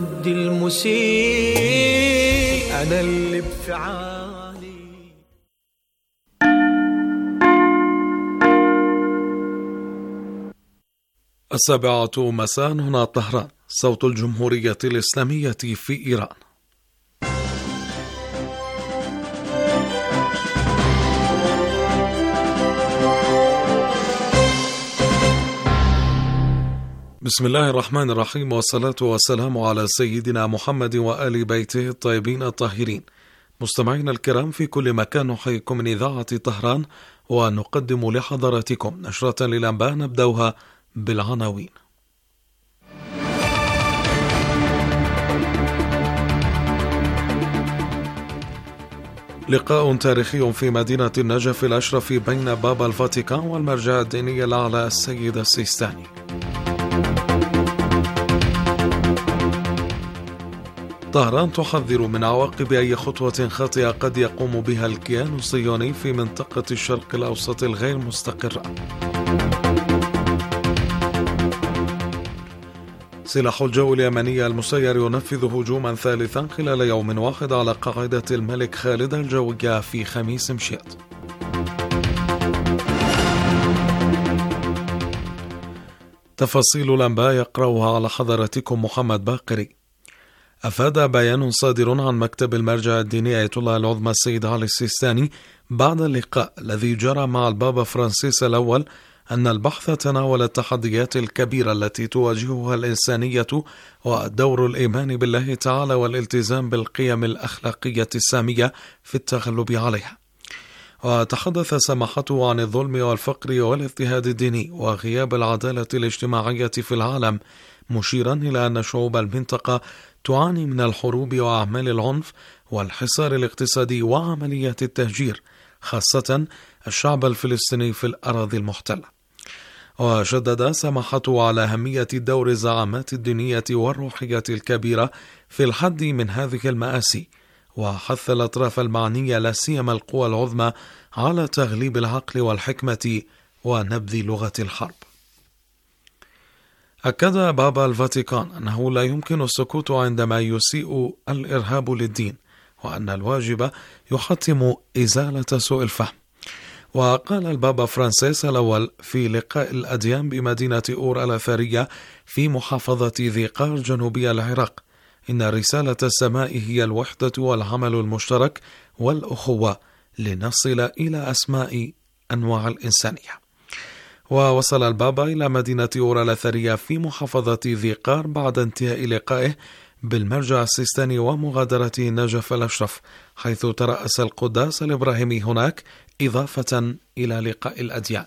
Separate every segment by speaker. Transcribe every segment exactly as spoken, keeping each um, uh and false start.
Speaker 1: دي المسيء أنا اللي بفعالي.
Speaker 2: السابعة مساء، هنا طهران، صوت الجمهورية الإسلامية في إيران. بسم الله الرحمن الرحيم، والصلاة والسلام على سيدنا محمد وآل بيته الطيبين الطاهرين. مستمعينا الكرام في كل مكان، نحييكم من إذاعة طهران ونقدم لحضراتكم نشرة للأنباء نبدأها بالعناوين. لقاء تاريخي في مدينة النجف الأشرف بين بابا الفاتيكان والمرجع الديني الأعلى السيد السيستاني. طهران تحذر من عواقب أي خطوة خاطئة قد يقوم بها الكيان الصهيوني في منطقة الشرق الأوسط الغير مستقرة. سلاح الجو اليمني المسير ينفذ هجوما ثالثا خلال يوم واحد على قاعدة الملك خالد الجوية في خميس مشيط. تفاصيل الأنباء يقرأها على حضراتكم محمد باقري. أفاد بيان صادر عن مكتب المرجع الديني آية الله العظمى السيد علي السيستاني بعد اللقاء الذي جرى مع البابا فرانسيس الأول أن البحث تناول التحديات الكبيرة التي تواجهها الإنسانية والدور الإيمان بالله تعالى والالتزام بالقيم الأخلاقية السامية في التغلب عليها. وتحدث سماحته عن الظلم والفقر والاضطهاد الديني وغياب العدالة الاجتماعية في العالم، مشيرا إلى أن شعوب المنطقة تعاني من الحروب وأعمال العنف والحصار الاقتصادي وعمليات التهجير، خاصة الشعب الفلسطيني في الأراضي المحتلة. وشدد سماحته على أهمية دور الزعامات الدينية والروحية الكبيرة في الحد من هذه المآسي، وحث الأطراف المعنية لا سيما القوى العظمى على تغليب العقل والحكمة ونبذ لغة الحرب. أكد بابا الفاتيكان أنه لا يمكن السكوت عندما يسيء الإرهاب للدين، وأن الواجب يحتم إزالة سوء الفهم. وقال البابا فرانسيس الأول في لقاء الأديان بمدينة أور الأثرية في محافظة ذي قار جنوبي العراق إن رسالة السماء هي الوحدة والعمل المشترك والأخوة لنصل إلى أسماء أنواع الإنسانية. ووصل البابا إلى مدينة أور الأثرية في محافظة ذي قار بعد انتهاء لقائه بالمرجع السيستاني ومغادرته النجف الأشرف، حيث ترأس القداس الإبراهيمي هناك إضافة إلى لقاء الأديان.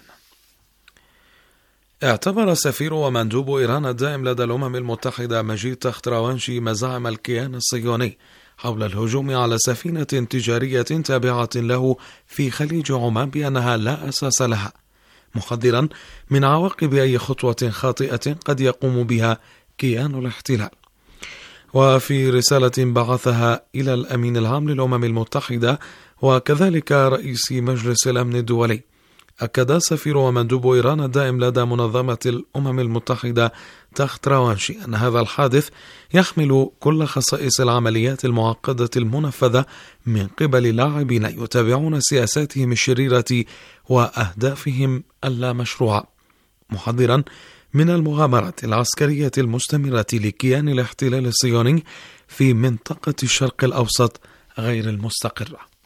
Speaker 2: اعتبر سفير ومندوب إيران الدائم لدى الأمم المتحدة مجيد تختروانشي مزاعم الكيان الصهيوني حول الهجوم على سفينة تجارية تابعة له في خليج عمان بأنها لا أساس لها، محذرا من عواقب أي خطوة خاطئة قد يقوم بها كيان الاحتلال. وفي رسالة بعثها إلى الأمين العام للأمم المتحدة وكذلك رئيس مجلس الأمن الدولي، أكد سفير ومندوب إيران الدائم لدى منظمة الأمم المتحدة تختروانشي أن هذا الحادث يحمل كل خصائص العمليات المعقدة المنفذة من قبل لاعبين يتابعون سياساتهم الشريرة وأهدافهم اللامشروعة، محذرا من المغامرات العسكرية المستمرة لكيان الاحتلال الصهيوني في منطقة الشرق الأوسط غير المستقرة.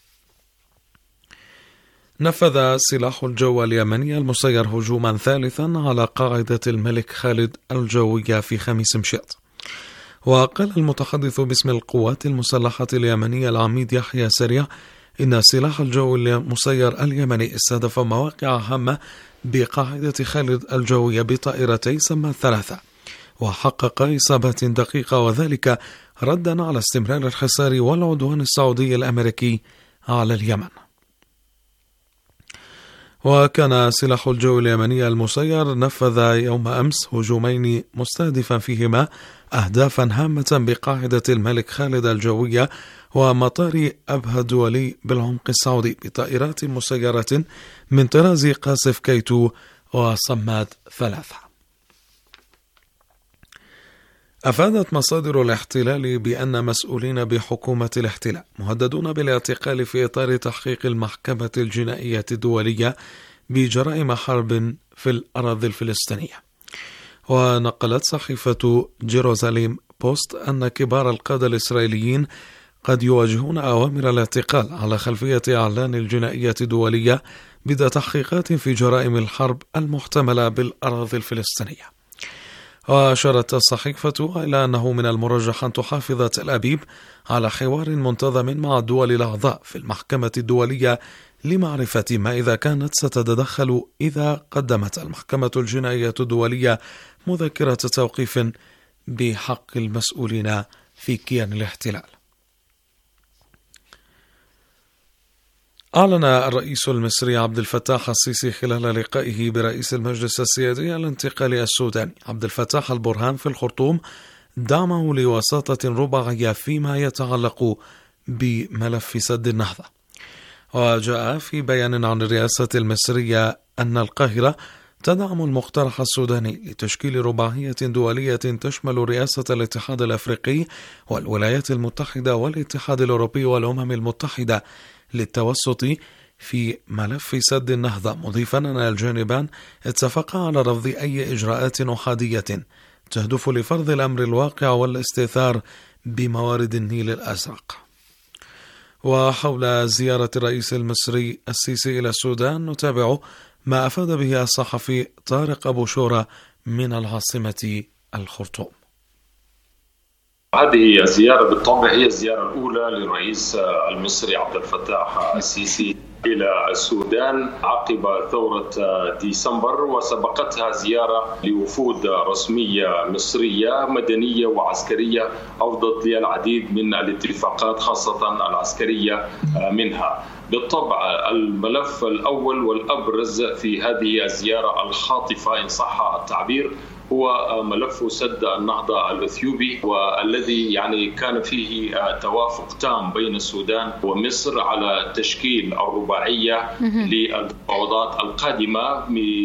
Speaker 2: نفذ سلاح الجو اليمني المسير هجوما ثالثا على قاعدة الملك خالد الجوية في خميس مشيط. وقال المتحدث باسم القوات المسلحة اليمنية العميد يحيى سريع إن سلاح الجو المسير اليمني استهدف مواقع هامة بقاعدة خالد الجوية بطائرتي سما الثلاثة، وحقق إصابات دقيقة، وذلك ردا على استمرار الحصار والعدوان السعودي الأمريكي على اليمن. وكان سلاح الجو اليمني المسير نفذ يوم أمس هجومين مستهدفا فيهما أهدافا هامة بقاعدة الملك خالد الجوية ومطار أبها الدولي بالعمق السعودي بطائرات مسيرة من طراز قاصف كيتو وصماد ثلاثة. أفادت مصادر الاحتلال بأن مسؤولين بحكومة الاحتلال مهددون بالاعتقال في إطار تحقيق المحكمة الجنائية الدولية بجرائم حرب في الأراضي الفلسطينية. ونقلت صحيفة جيروزاليم بوست أن كبار القادة الإسرائيليين قد يواجهون أوامر الاعتقال على خلفية إعلان الجنائية الدولية بدء تحقيقات في جرائم الحرب المحتملة بالأراضي الفلسطينية. وأشارت الصحيفة إلى أنه من المرجح أن تحافظ تل أبيب على حوار منتظم مع الدول الأعضاء في المحكمة الدولية لمعرفة ما إذا كانت ستتدخل إذا قدمت المحكمة الجنائية الدولية مذكرة توقيف بحق المسؤولين في كيان الاحتلال. أعلن الرئيس المصري عبد الفتاح السيسي خلال لقائه برئيس المجلس السيادي الانتقالي السوداني عبد الفتاح البرهان في الخرطوم دعمه لوساطة رباعية فيما يتعلق بملف سد النهضة. وجاء في بيان عن الرئاسة المصرية أن القاهرة تدعم المقترح السوداني لتشكيل رباعية دولية تشمل رئاسة الاتحاد الأفريقي والولايات المتحدة والاتحاد الأوروبي والأمم المتحدة للتوسط في ملف سد النهضة، مضيفا أن الجانبان اتفقا على رفض أي إجراءات أحادية تهدف لفرض الأمر الواقع والاستئثار بموارد النيل الأزرق. وحول زيارة الرئيس المصري السيسي إلى السودان نتابع ما أفاد به الصحفي طارق أبو شورة من العاصمة الخرطوم.
Speaker 3: هذه الزيارة بالطبع هي الزيارة الأولى للرئيس المصري عبد الفتاح السيسي إلى السودان عقب ثورة ديسمبر، وسبقتها زيارة لوفود رسمية مصرية مدنية وعسكرية أفضت للعديد من الاتفاقات خاصة العسكرية منها. بالطبع الملف الأول والأبرز في هذه الزيارة الخاطفة إن صح التعبير هو ملف سد النهضة الإثيوبي، والذي يعني كان فيه توافق تام بين السودان ومصر على تشكيل الرباعية للمفاوضات القادمة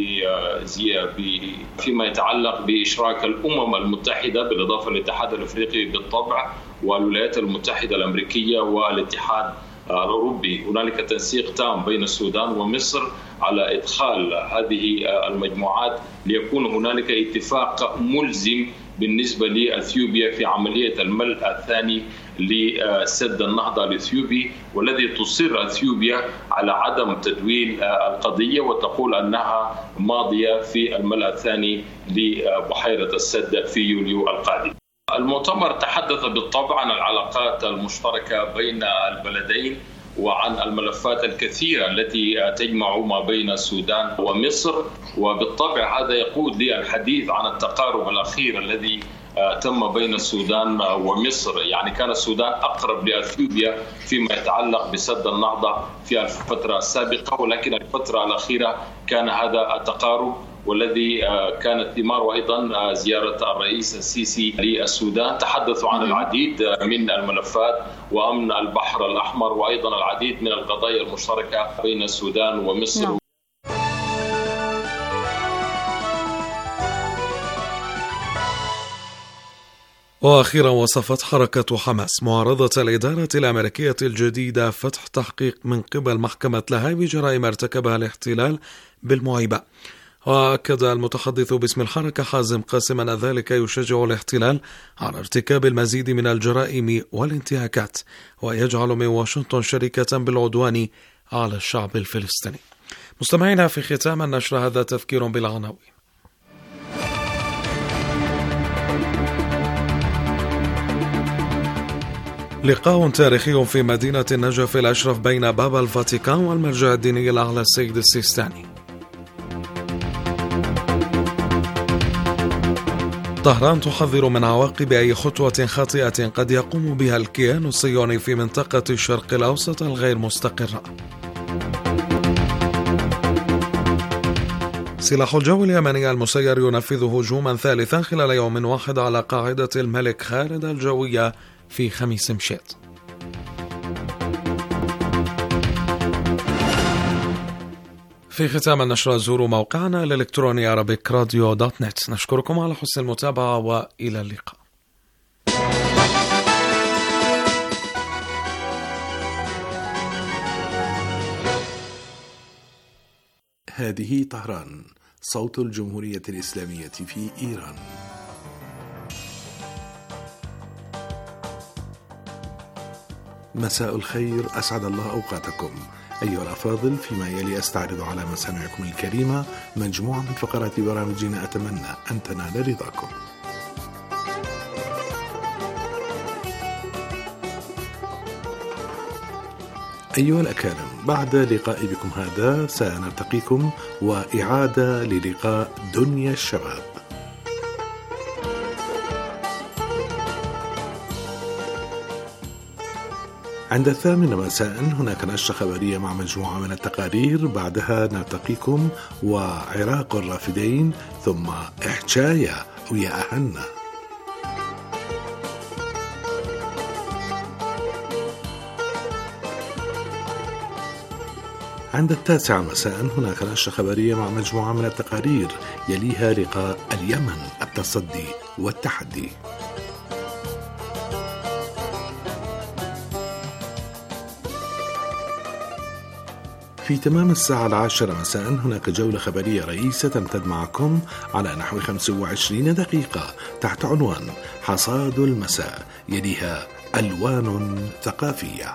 Speaker 3: فيما يتعلق بإشراك الأمم المتحدة بالإضافة للاتحاد الأفريقي بالطبع والولايات المتحدة الأمريكية والاتحاد الأوروبي. هنالك تنسيق تام بين السودان ومصر على إدخال هذه المجموعات ليكون هنالك اتفاق ملزم بالنسبة لأثيوبيا في عملية الملء الثاني لسد النهضة الإثيوبي، والذي تصر أثيوبيا على عدم تدويل القضية وتقول أنها ماضية في الملء الثاني لبحيرة السد في يوليو القادم. المؤتمر تحدث بالطبع عن العلاقات المشتركة بين البلدين وعن الملفات الكثيرة التي تجمع ما بين السودان ومصر، وبالطبع هذا يقود للحديث عن التقارب الأخير الذي تم بين السودان ومصر. يعني كان السودان أقرب لأثيوبيا فيما يتعلق بسد النهضة في الفترة السابقة، ولكن الفترة الأخيرة كان هذا التقارب والذي كانت ثمار أيضا زيارة الرئيس السيسي للسودان. تحدثوا عن العديد من الملفات وأمن البحر الأحمر وأيضا العديد من القضايا المشتركة بين السودان ومصر. نعم.
Speaker 2: وأخيرا وصفت حركة حماس معارضة الإدارة الأمريكية الجديدة فتح تحقيق من قبل محكمة لاهاي بجرائم ارتكبها الاحتلال بالمعيبة. وأكد المتحدث باسم الحركة حازم قاسم أن ذلك يشجع الاحتلال على ارتكاب المزيد من الجرائم والانتهاكات ويجعل من واشنطن شريكة بالعدوان على الشعب الفلسطيني. مستمعينا، في ختام النشر هذا تفكير بالعناوين. لقاء تاريخي في مدينة النجف الأشرف بين بابا الفاتيكان والمرجع الديني الأعلى السيد السيستاني. طهران تحذر من عواقب أي خطوة خاطئة قد يقوم بها الكيان الصهيوني في منطقة الشرق الأوسط الغير مستقرة. سلاح الجو اليمني المسير ينفذ هجوما ثالثا خلال يوم واحد على قاعدة الملك خالد الجوية في خميس مشيط. في ختام النشرة زوروا موقعنا الإلكتروني أرابيك راديو دوت نت. نشكركم على حسن المتابعة وإلى اللقاء.
Speaker 4: هذه طهران، صوت الجمهورية الإسلامية في إيران. مساء الخير، أسعد الله أوقاتكم أيها الأفاضل. فيما يلي أستعرض على مسامعكم الكريمة مجموعة من فقرات برامجنا أتمنى أن تنال رضاكم. أيها الأكارم، بعد لقاء بكم هذا سنلتقيكم وإعادة للقاء دنيا الشباب. عند الثامنة مساء هناك نشرة خبرية مع مجموعة من التقارير، بعدها نلتقيكم وعراق الرافدين، ثم إحجاية ويا أهلنا. عند التاسعة مساء هناك نشرة خبرية مع مجموعة من التقارير، يليها لقاء اليمن، التصدي والتحدي. في تمام الساعة العاشرة مساء هناك جولة خبرية رئيسة تمتد معكم على نحو خمسة وعشرين دقيقة تحت عنوان حصاد المساء، يليها ألوان ثقافية.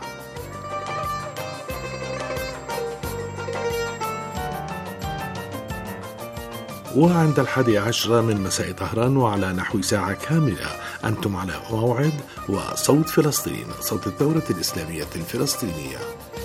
Speaker 4: وعند الحادي عشر من مساء طهران وعلى نحو ساعة كاملة أنتم على موعد وصوت فلسطين، صوت الثورة الإسلامية الفلسطينية.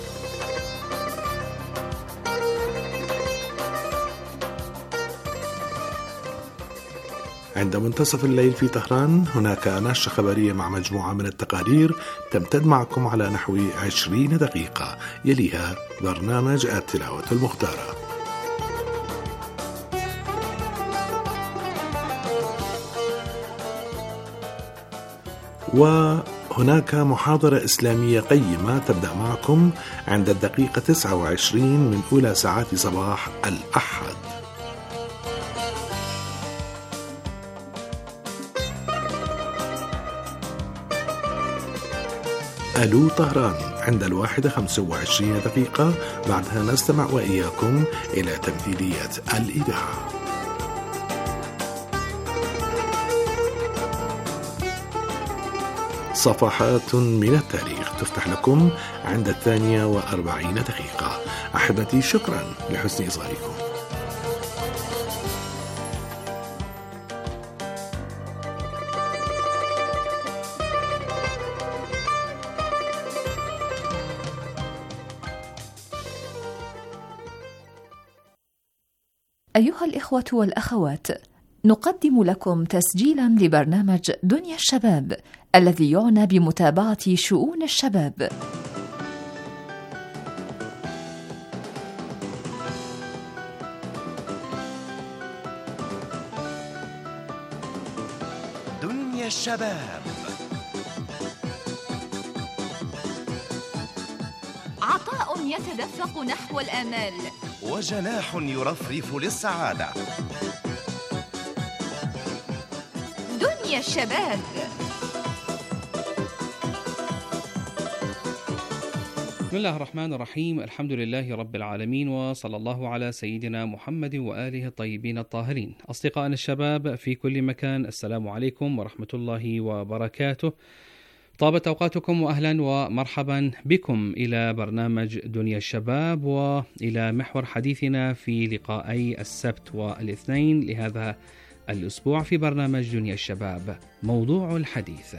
Speaker 4: عند منتصف الليل في طهران هناك نشرة خبرية مع مجموعة من التقارير تمتد معكم على نحو عشرين دقيقة، يليها برنامج التلاوة المختارة. وهناك محاضرة إسلامية قيمة تبدأ معكم عند الدقيقة تسعة وعشرين من أولى ساعات صباح الأحد. ألو طهران عند الواحدة خمسة وعشرين دقيقة، بعدها نستمع وإياكم إلى تمثيلية الإذاعة. صفحات من التاريخ تفتح لكم عند الثانية وأربعين دقيقة. أحبتي، شكرا لحسن إصغائكم.
Speaker 5: أيها الإخوة والأخوات، نقدم لكم تسجيلا لبرنامج دنيا الشباب الذي يعنى بمتابعة شؤون الشباب.
Speaker 6: دنيا الشباب،
Speaker 7: عطاء يتدفق نحو الآمال،
Speaker 6: وجناح يرفرف للسعادة.
Speaker 7: دنيا الشباب.
Speaker 8: بسم الله الرحمن الرحيم، الحمد لله رب العالمين، وصلى الله على سيدنا محمد وآله الطيبين الطاهرين. أصدقائنا الشباب في كل مكان، السلام عليكم ورحمة الله وبركاته. طابت أوقاتكم وأهلا ومرحبا بكم إلى برنامج دنيا الشباب، وإلى محور حديثنا في لقاءي السبت والاثنين لهذا الأسبوع في برنامج دنيا الشباب. موضوع الحديث: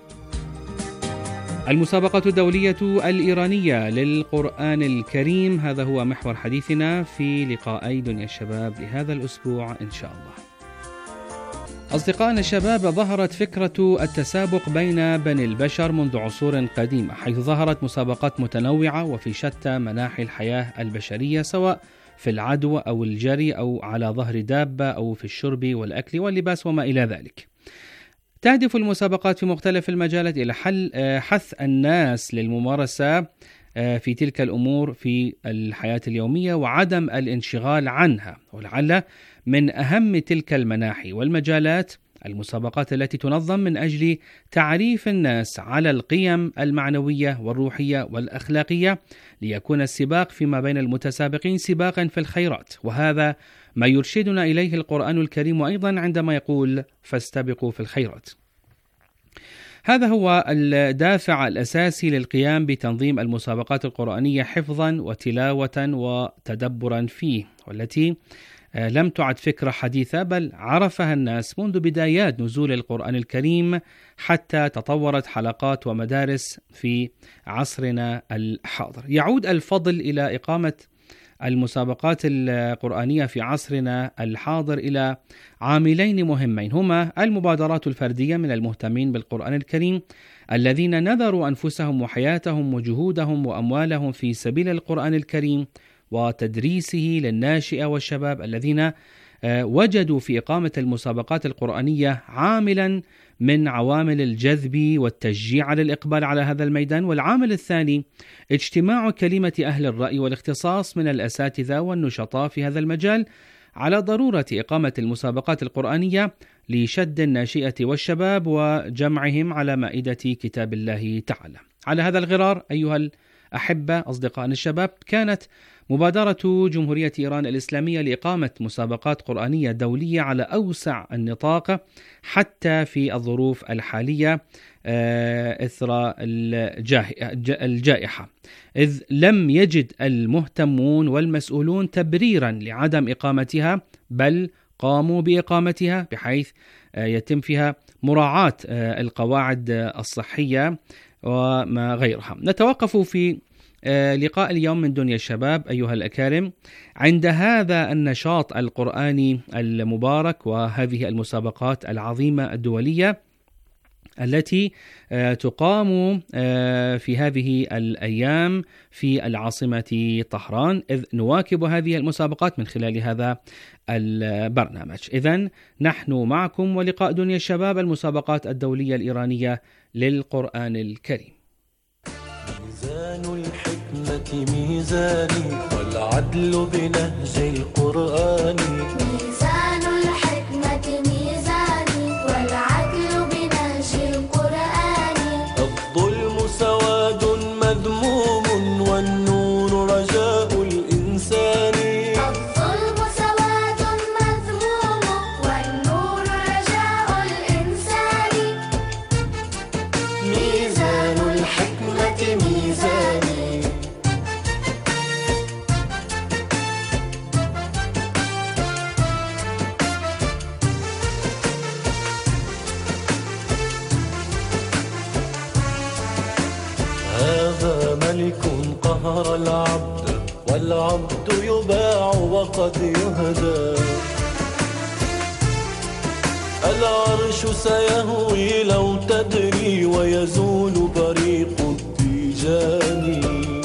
Speaker 8: المسابقة الدولية الإيرانية للقرآن الكريم. هذا هو محور حديثنا في لقاءي دنيا الشباب لهذا الأسبوع إن شاء الله. أصدقائنا الشباب، ظهرت فكرة التسابق بين بني البشر منذ عصور قديمة، حيث ظهرت مسابقات متنوعة وفي شتى مناحي الحياة البشرية، سواء في العدوى أو الجري أو على ظهر دابة أو في الشرب والأكل واللباس وما إلى ذلك. تهدف المسابقات في مختلف المجالات إلى حل حث الناس للممارسة في تلك الأمور في الحياة اليومية وعدم الانشغال عنها. ولعل من أهم تلك المناحي والمجالات المسابقات التي تنظم من أجل تعريف الناس على القيم المعنوية والروحية والأخلاقية، ليكون السباق فيما بين المتسابقين سباقا في الخيرات، وهذا ما يرشدنا إليه القرآن الكريم أيضا عندما يقول فاستبقوا في الخيرات. هذا هو الدافع الأساسي للقيام بتنظيم المسابقات القرآنية حفظا وتلاوة وتدبرا فيه، والتي لم تعد فكرة حديثة بل عرفها الناس منذ بدايات نزول القرآن الكريم حتى تطورت حلقات ومدارس في عصرنا الحاضر. يعود الفضل إلى إقامة المسابقات القرآنية في عصرنا الحاضر إلى عاملين مهمين، هما المبادرات الفردية من المهتمين بالقرآن الكريم الذين نذروا أنفسهم وحياتهم وجهودهم وأموالهم في سبيل القرآن الكريم وتدريسه للناشئة والشباب الذين وجدوا في إقامة المسابقات القرآنية عاملا من عوامل الجذب والتشجيع على الإقبال على هذا الميدان. والعامل الثاني اجتماع كلمة أهل الرأي والاختصاص من الأساتذة والنشطاء في هذا المجال على ضرورة إقامة المسابقات القرآنية لشد الناشئة والشباب وجمعهم على مائدة كتاب الله تعالى. على هذا الغرار أيها الأحبة أصدقائنا الشباب، كانت مبادرة جمهورية إيران الإسلامية لإقامة مسابقات قرآنية دولية على أوسع النطاق حتى في الظروف الحالية إثر الجائحة، إذ لم يجد المهتمون والمسؤولون تبريرا لعدم إقامتها، بل قاموا بإقامتها بحيث يتم فيها مراعاة القواعد الصحية وما غيرها. نتوقف في لقاء اليوم من دنيا الشباب أيها الأكارم عند هذا النشاط القرآني المبارك وهذه المسابقات العظيمة الدولية التي تقام في هذه الأيام في العاصمة طهران، إذ نواكب هذه المسابقات من خلال هذا البرنامج. إذن نحن معكم ولقاء دنيا الشباب، المسابقات الدولية الإيرانية للقرآن الكريم.
Speaker 1: ميزان الحكمة ميزاني والعدل بنهج القرآن.
Speaker 9: ميزان الحكمة ميزاني والعدل بنهج القرآن.
Speaker 1: الظلم سواد مذموم والنور رجاء الإنسان.
Speaker 9: الظلم سواد مذموم والنور رجاء الإنسان. ميزان الحكمة ميزاني. هذا ملك قهر العبد والعبد يباع وقد يهدى. العرش سيهوي لو تدري ويزول بريق التيجان.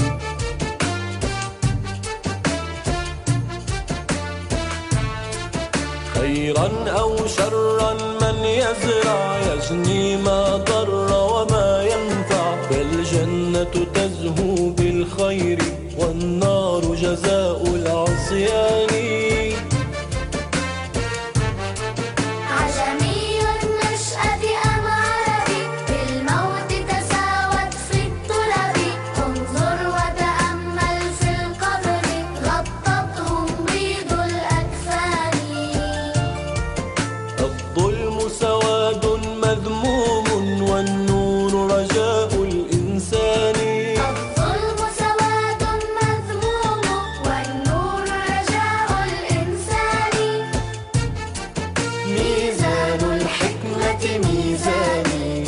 Speaker 9: خيرا أو شرا من يزرع يجني ما ضر وما ينفع. فالجنة تزهو بالخير والنار جزاء العصيان. عجمي النشأة أم عربي بالموت تساوت في الطلب. انظر وتأمل في القبر غطتهم بيض الأكفان.
Speaker 1: الظلم سواد مذموم والنور رجاء الإنسان.
Speaker 9: الظلم سواد مذموم والنور رجاء الإنسان. ميزان الحكمة ميزاني.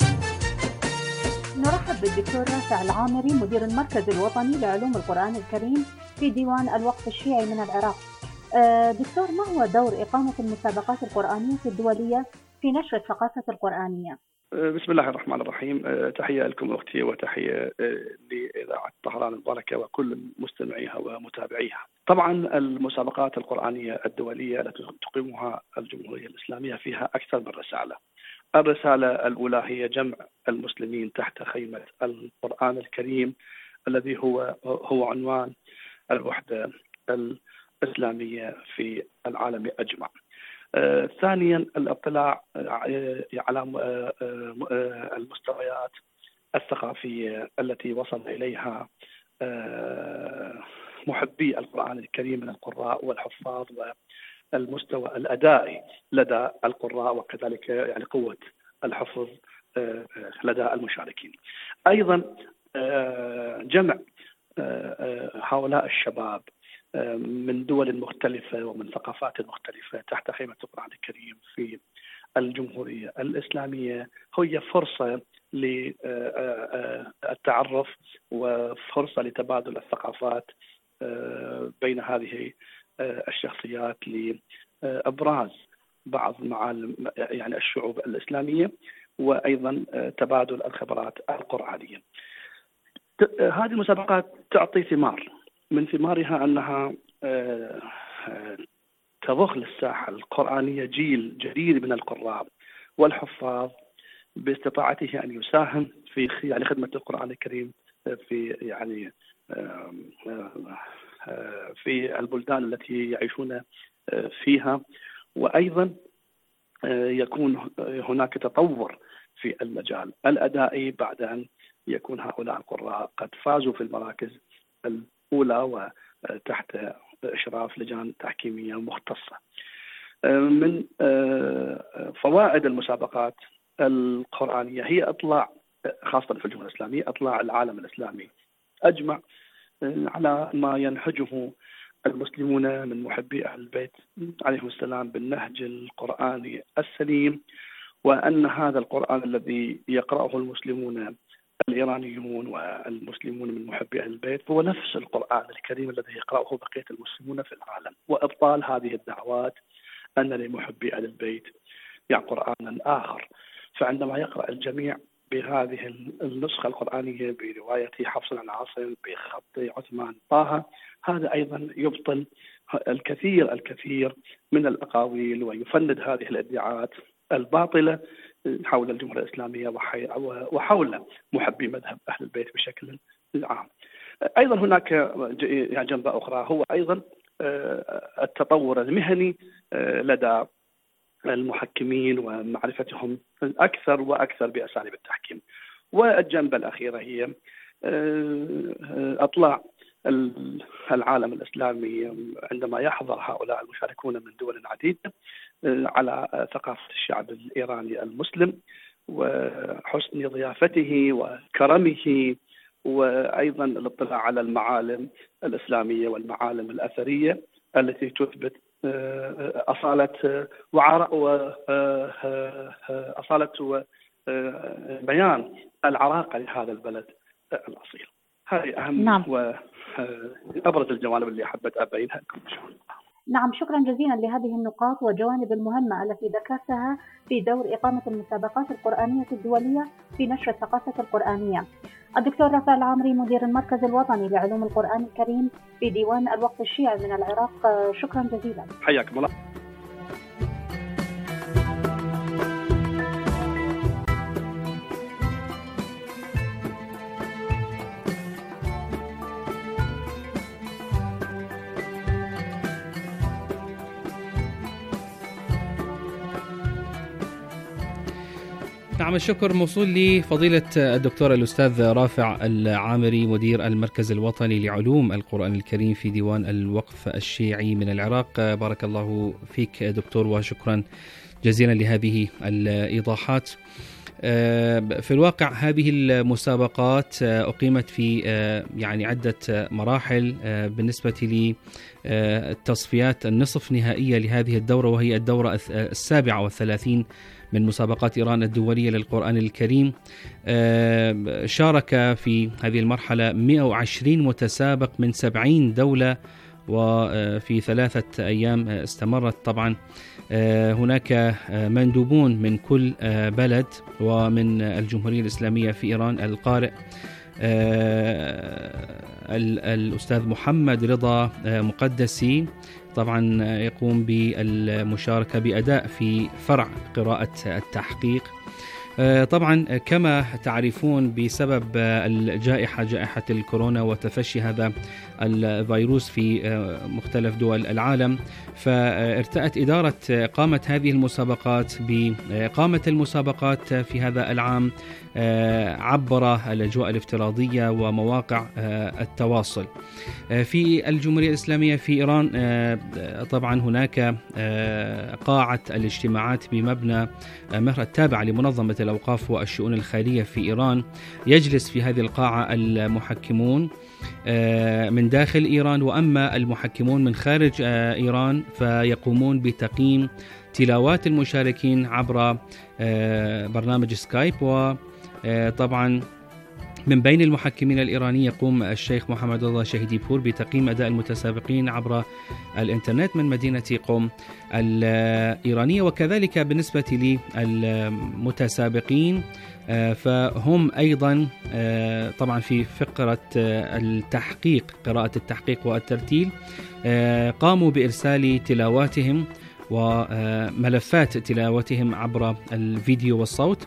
Speaker 10: نرحب بالدكتور رافع العامري مدير المركز الوطني لعلوم القرآن الكريم في ديوان الوقف الشيعي من العراق. دكتور، ما هو دور إقامة المسابقات القرآنية الدولية في نشر الثقافة القرآنية؟
Speaker 11: بسم الله الرحمن الرحيم. تحية لكم أختي وتحية لإذاعة طهران المباركة وكل مستمعيها ومتابعيها. طبعا المسابقات القرآنية الدولية التي تقيمها الجمهورية الإسلامية فيها أكثر من رسالة. الرسالة الأولى هي جمع المسلمين تحت خيمة القرآن الكريم الذي هو هو عنوان الوحدة الإسلامية في العالم أجمع. ثانيا الاطلاع على المستويات الثقافية التي وصل إليها محبي القرآن الكريم من القراء والحفاظ، والمستوى الأدائي لدى القراء، وكذلك يعني قوة الحفظ لدى المشاركين. أيضا جمع هؤلاء الشباب من دول مختلفة ومن ثقافات مختلفة تحت خيمة القرآن الكريم في الجمهورية الإسلامية هي فرصة للتعرف وفرصة لتبادل الثقافات بين هذه الشخصيات لإبراز بعض معالم يعني الشعوب الإسلامية، وأيضا تبادل الخبرات القرآنية. هذه المسابقات تعطي ثمار، من ثمارها أنها تضخ للساحة القرآنية جيل جديد من القراء والحفاظ باستطاعته أن يساهم في يعني خدمة القرآن الكريم في يعني في البلدان التي يعيشون فيها، وأيضا يكون هناك تطور في المجال الأدائي بعد أن يكون هؤلاء القراء قد فازوا في المراكز الأولى وتحت إشراف لجان تحكيمية مختصة. من فوائد المسابقات القرآنية هي إطلاع، خاصة في الجمهورية الإسلامية، إطلاع العالم الإسلامي أجمع على ما ينهجه المسلمون من محبي أهل البيت عليهم السلام بالنهج القرآني السليم، وأن هذا القرآن الذي يقرأه المسلمون الإيرانيون والمسلمون من محبي أهل البيت هو نفس القرآن الكريم الذي يقرأه بقية المسلمون في العالم، وإبطال هذه الدعوات أن لمحبي أهل البيت يعني قرآنا آخر. فعندما يقرأ الجميع بهذه النسخة القرآنية برواية حفص عن عاصم بخط عثمان طه، هذا أيضا يبطل الكثير الكثير من الأقاويل ويفند هذه الادعاءات الباطلة حول الجمهورية الإسلامية وحول محبي مذهب أهل البيت بشكل عام. أيضا هناك جنبة أخرى هو أيضا التطور المهني لدى المحكمين ومعرفتهم أكثر وأكثر بأساليب التحكيم. والجنبة الأخيرة هي أطلاع العالم الإسلامي عندما يحضر هؤلاء المشاركون من دول عديدة على ثقافة الشعب الإيراني المسلم وحسن ضيافته وكرمه، وأيضا الاطلاع على المعالم الإسلامية والمعالم الأثرية التي تثبت أصالة وأصالة بيان العراقة لهذا البلد الأصيل. هذه أهم نعم. وأبرز الجوانب اللي حبيت أبينها لكم إن شاء الله.
Speaker 10: نعم، شكرا جزيلا لهذه النقاط والجوانب المهمة التي ذكرتها في دور إقامة المسابقات القرآنية الدولية في نشر الثقافة القرآنية. الدكتور رافع العامري مدير المركز الوطني لعلوم القرآن الكريم في ديوان الوقف الشيعي من العراق، شكرا جزيلا.
Speaker 11: حياكم الله.
Speaker 8: نعم، الشكر موصول لفضيلة الدكتور الأستاذ رافع العامري مدير المركز الوطني لعلوم القرآن الكريم في ديوان الوقف الشيعي من العراق. بارك الله فيك دكتور، وشكرا جزيلا لهذه الإيضاحات. في الواقع هذه المسابقات أقيمت في يعني عدة مراحل بالنسبة للتصفيات النصف نهائية لهذه الدورة، وهي الدورة السابعة والثلاثين من مسابقات إيران الدولية للقرآن الكريم. شارك في هذه المرحلة مئة وعشرين متسابق من سبعين دولة، وفي ثلاثة أيام استمرت. طبعا هناك مندوبون من كل بلد، ومن الجمهورية الإسلامية في إيران القارئ الأستاذ محمد رضا مقدسي طبعا يقوم بالمشاركة بأداء في فرع قراءة التحقيق. طبعا كما تعرفون بسبب الجائحة جائحة الكورونا وتفشي هذا الفيروس في مختلف دول العالم، فارتأت إدارة إقامة هذه المسابقات بإقامة المسابقات في هذا العام عبر الأجواء الافتراضية ومواقع التواصل. في الجمهورية الإسلامية في إيران طبعا هناك قاعة الاجتماعات بمبنى مهر التابعة لمنظمة الأوقاف والشؤون الخيرية في إيران. يجلس في هذه القاعة المحكمون من داخل إيران، وأما المحكمون من خارج إيران فيقومون بتقييم تلاوات المشاركين عبر برنامج سكايب. وطبعا من بين المحكمين الإيرانيين يقوم الشيخ محمد رضا شهيديبور بتقييم أداء المتسابقين عبر الإنترنت من مدينة قم الإيرانية. وكذلك بالنسبة للمتسابقين فهم أيضا طبعا في فقرة التحقيق، قراءة التحقيق والترتيل، قاموا بإرسال تلاواتهم وملفات تلاوتهم عبر الفيديو والصوت،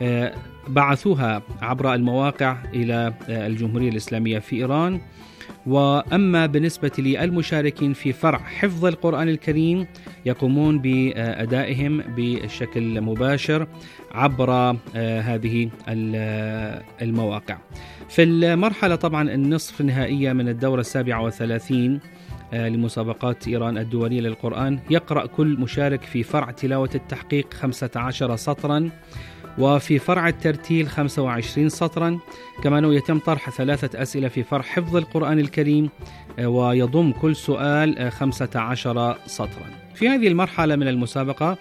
Speaker 8: بعثوها عبر المواقع إلى الجمهورية الإسلامية في إيران. وأما بالنسبة للمشاركين في فرع حفظ القرآن الكريم يقومون بأدائهم بشكل مباشر عبر هذه المواقع. في المرحلة طبعا النصف النهائية من الدورة السابعة والثلاثين لمسابقات إيران الدولية للقرآن يقرأ كل مشارك في فرع تلاوة التحقيق خمسة عشر سطرا، وفي فرع الترتيل خمسة وعشرين سطرا. كما أنه يتم طرح ثلاثة أسئلة في فرع حفظ القرآن الكريم، ويضم كل سؤال خمسة عشر سطرا. في هذه المرحلة من المسابقة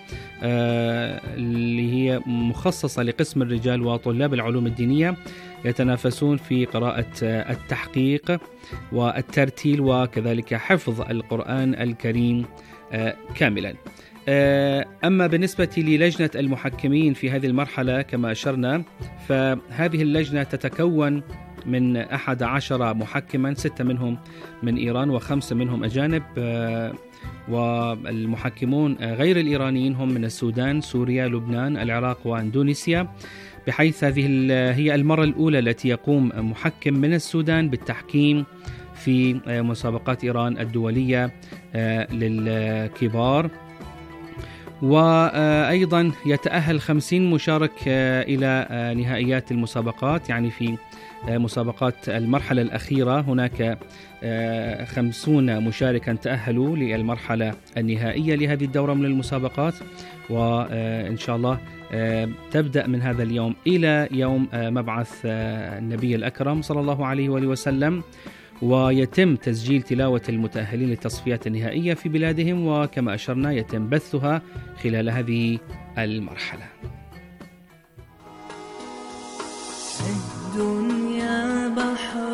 Speaker 8: اللي هي مخصصة لقسم الرجال وطلاب العلوم الدينية يتنافسون في قراءة التحقيق والترتيل وكذلك حفظ القرآن الكريم كاملا. أما بالنسبة للجنة المحكمين في هذه المرحلة كما أشرنا، فهذه اللجنة تتكون من أحد عشر محكما، ستة منهم من إيران وخمسة منهم أجانب، والمحكمون غير الإيرانيين هم من السودان، سوريا، لبنان، العراق وإندونيسيا، بحيث هذه هي المرة الأولى التي يقوم محكم من السودان بالتحكيم في مسابقات إيران الدولية للكبار. وأيضا يتأهل خمسين مشارك إلى نهائيات المسابقات، يعني في مسابقات المرحلة الأخيرة هناك خمسون مشاركا تأهلوا للمرحلة النهائية لهذه الدورة من المسابقات. وإن شاء الله تبدأ من هذا اليوم إلى يوم مبعث النبي الأكرم صلى الله عليه وآله وسلم، ويتم تسجيل تلاوة المتأهلين للتصفيات النهائية في بلادهم، وكما أشرنا يتم بثها خلال هذه المرحلة.
Speaker 9: الدنيا بحر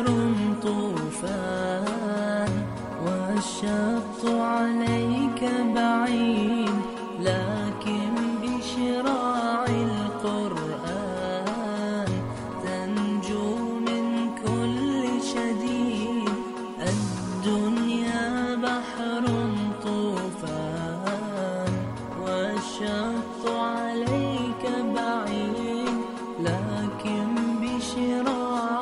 Speaker 9: طوفان والشط عليك بعيد، لكن بشراع القرآن تنجو من كل شديد. الدنيا بحر طوفان والشط عليك بعيد، لكن بشراع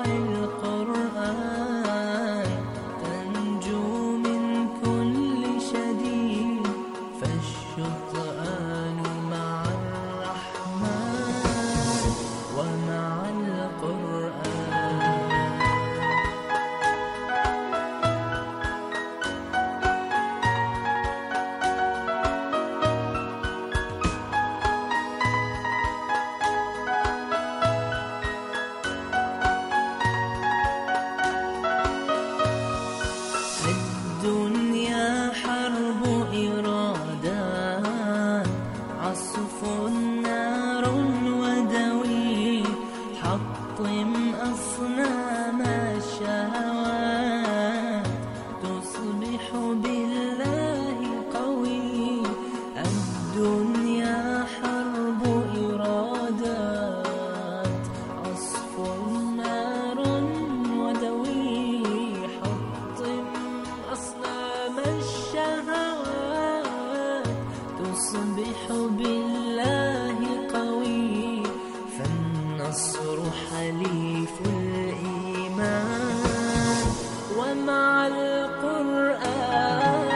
Speaker 9: القرآن تنجو من كل شديد. فالشطآن مع الرحمن ومع القرآن. الدنيا حرب إرادات، عصف نار ودوي، حطم أصنام الشهوات تصبح بالله قوي. الدنيا حرب إرادات، عصف نار ودوي، حطم أصنام الشهوات تصبح بالله قوي. حليف الإيمان ومع القرآن.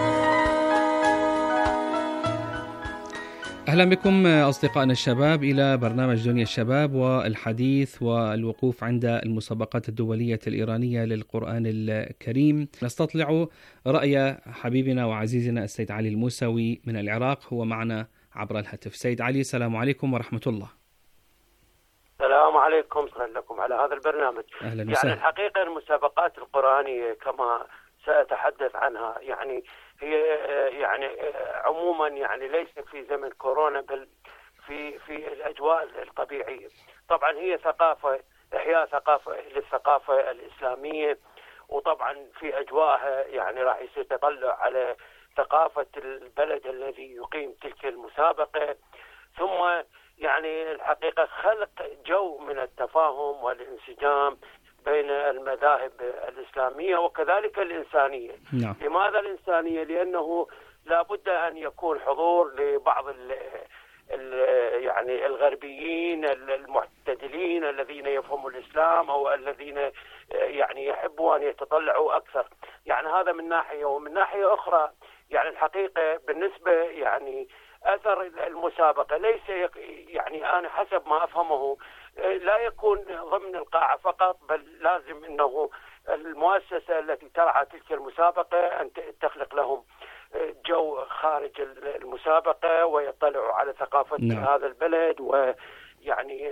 Speaker 8: أهلا بكم أصدقائنا الشباب إلى برنامج دنيا الشباب والحديث والوقوف عند المسابقات الدولية الإيرانية للقرآن الكريم. نستطلع رأي حبيبنا وعزيزنا السيد علي الموسوي من العراق، هو معنا عبر الهاتف. سيد علي، السلام عليكم ورحمة الله.
Speaker 12: السلام عليكم، شكرا لكم على هذا البرنامج.
Speaker 8: أهلا
Speaker 12: يعني
Speaker 8: وسهلا.
Speaker 12: الحقيقة المسابقات القرآنية كما سأتحدث عنها يعني هي يعني عموما يعني ليس في زمن كورونا بل في في الأجواء الطبيعية. طبعا هي ثقافة، إحياء ثقافة للثقافة الإسلامية، وطبعا في أجواءها يعني راح يصير تطلع على ثقافة البلد الذي يقيم تلك المسابقة، ثم يعني الحقيقة خلق جو من التفاهم والانسجام بين المذاهب الإسلامية وكذلك الإنسانية.
Speaker 8: نعم.
Speaker 12: لماذا الإنسانية؟ لأنه لا بد أن يكون حضور لبعض ال ال يعني الغربيين المعتدلين الذين يفهموا الإسلام أو الذين يعني يحبوا أن يتطلعوا أكثر. يعني هذا من ناحية، ومن ناحية أخرى يعني الحقيقة بالنسبة يعني أثر المسابقة ليس يعني أنا حسب ما أفهمه لا يكون ضمن القاعة فقط، بل لازم أنه المؤسسة التي ترعى تلك المسابقة أن تخلق لهم جو خارج المسابقة ويطلعوا على ثقافة
Speaker 8: نعم.
Speaker 12: هذا البلد، ويعني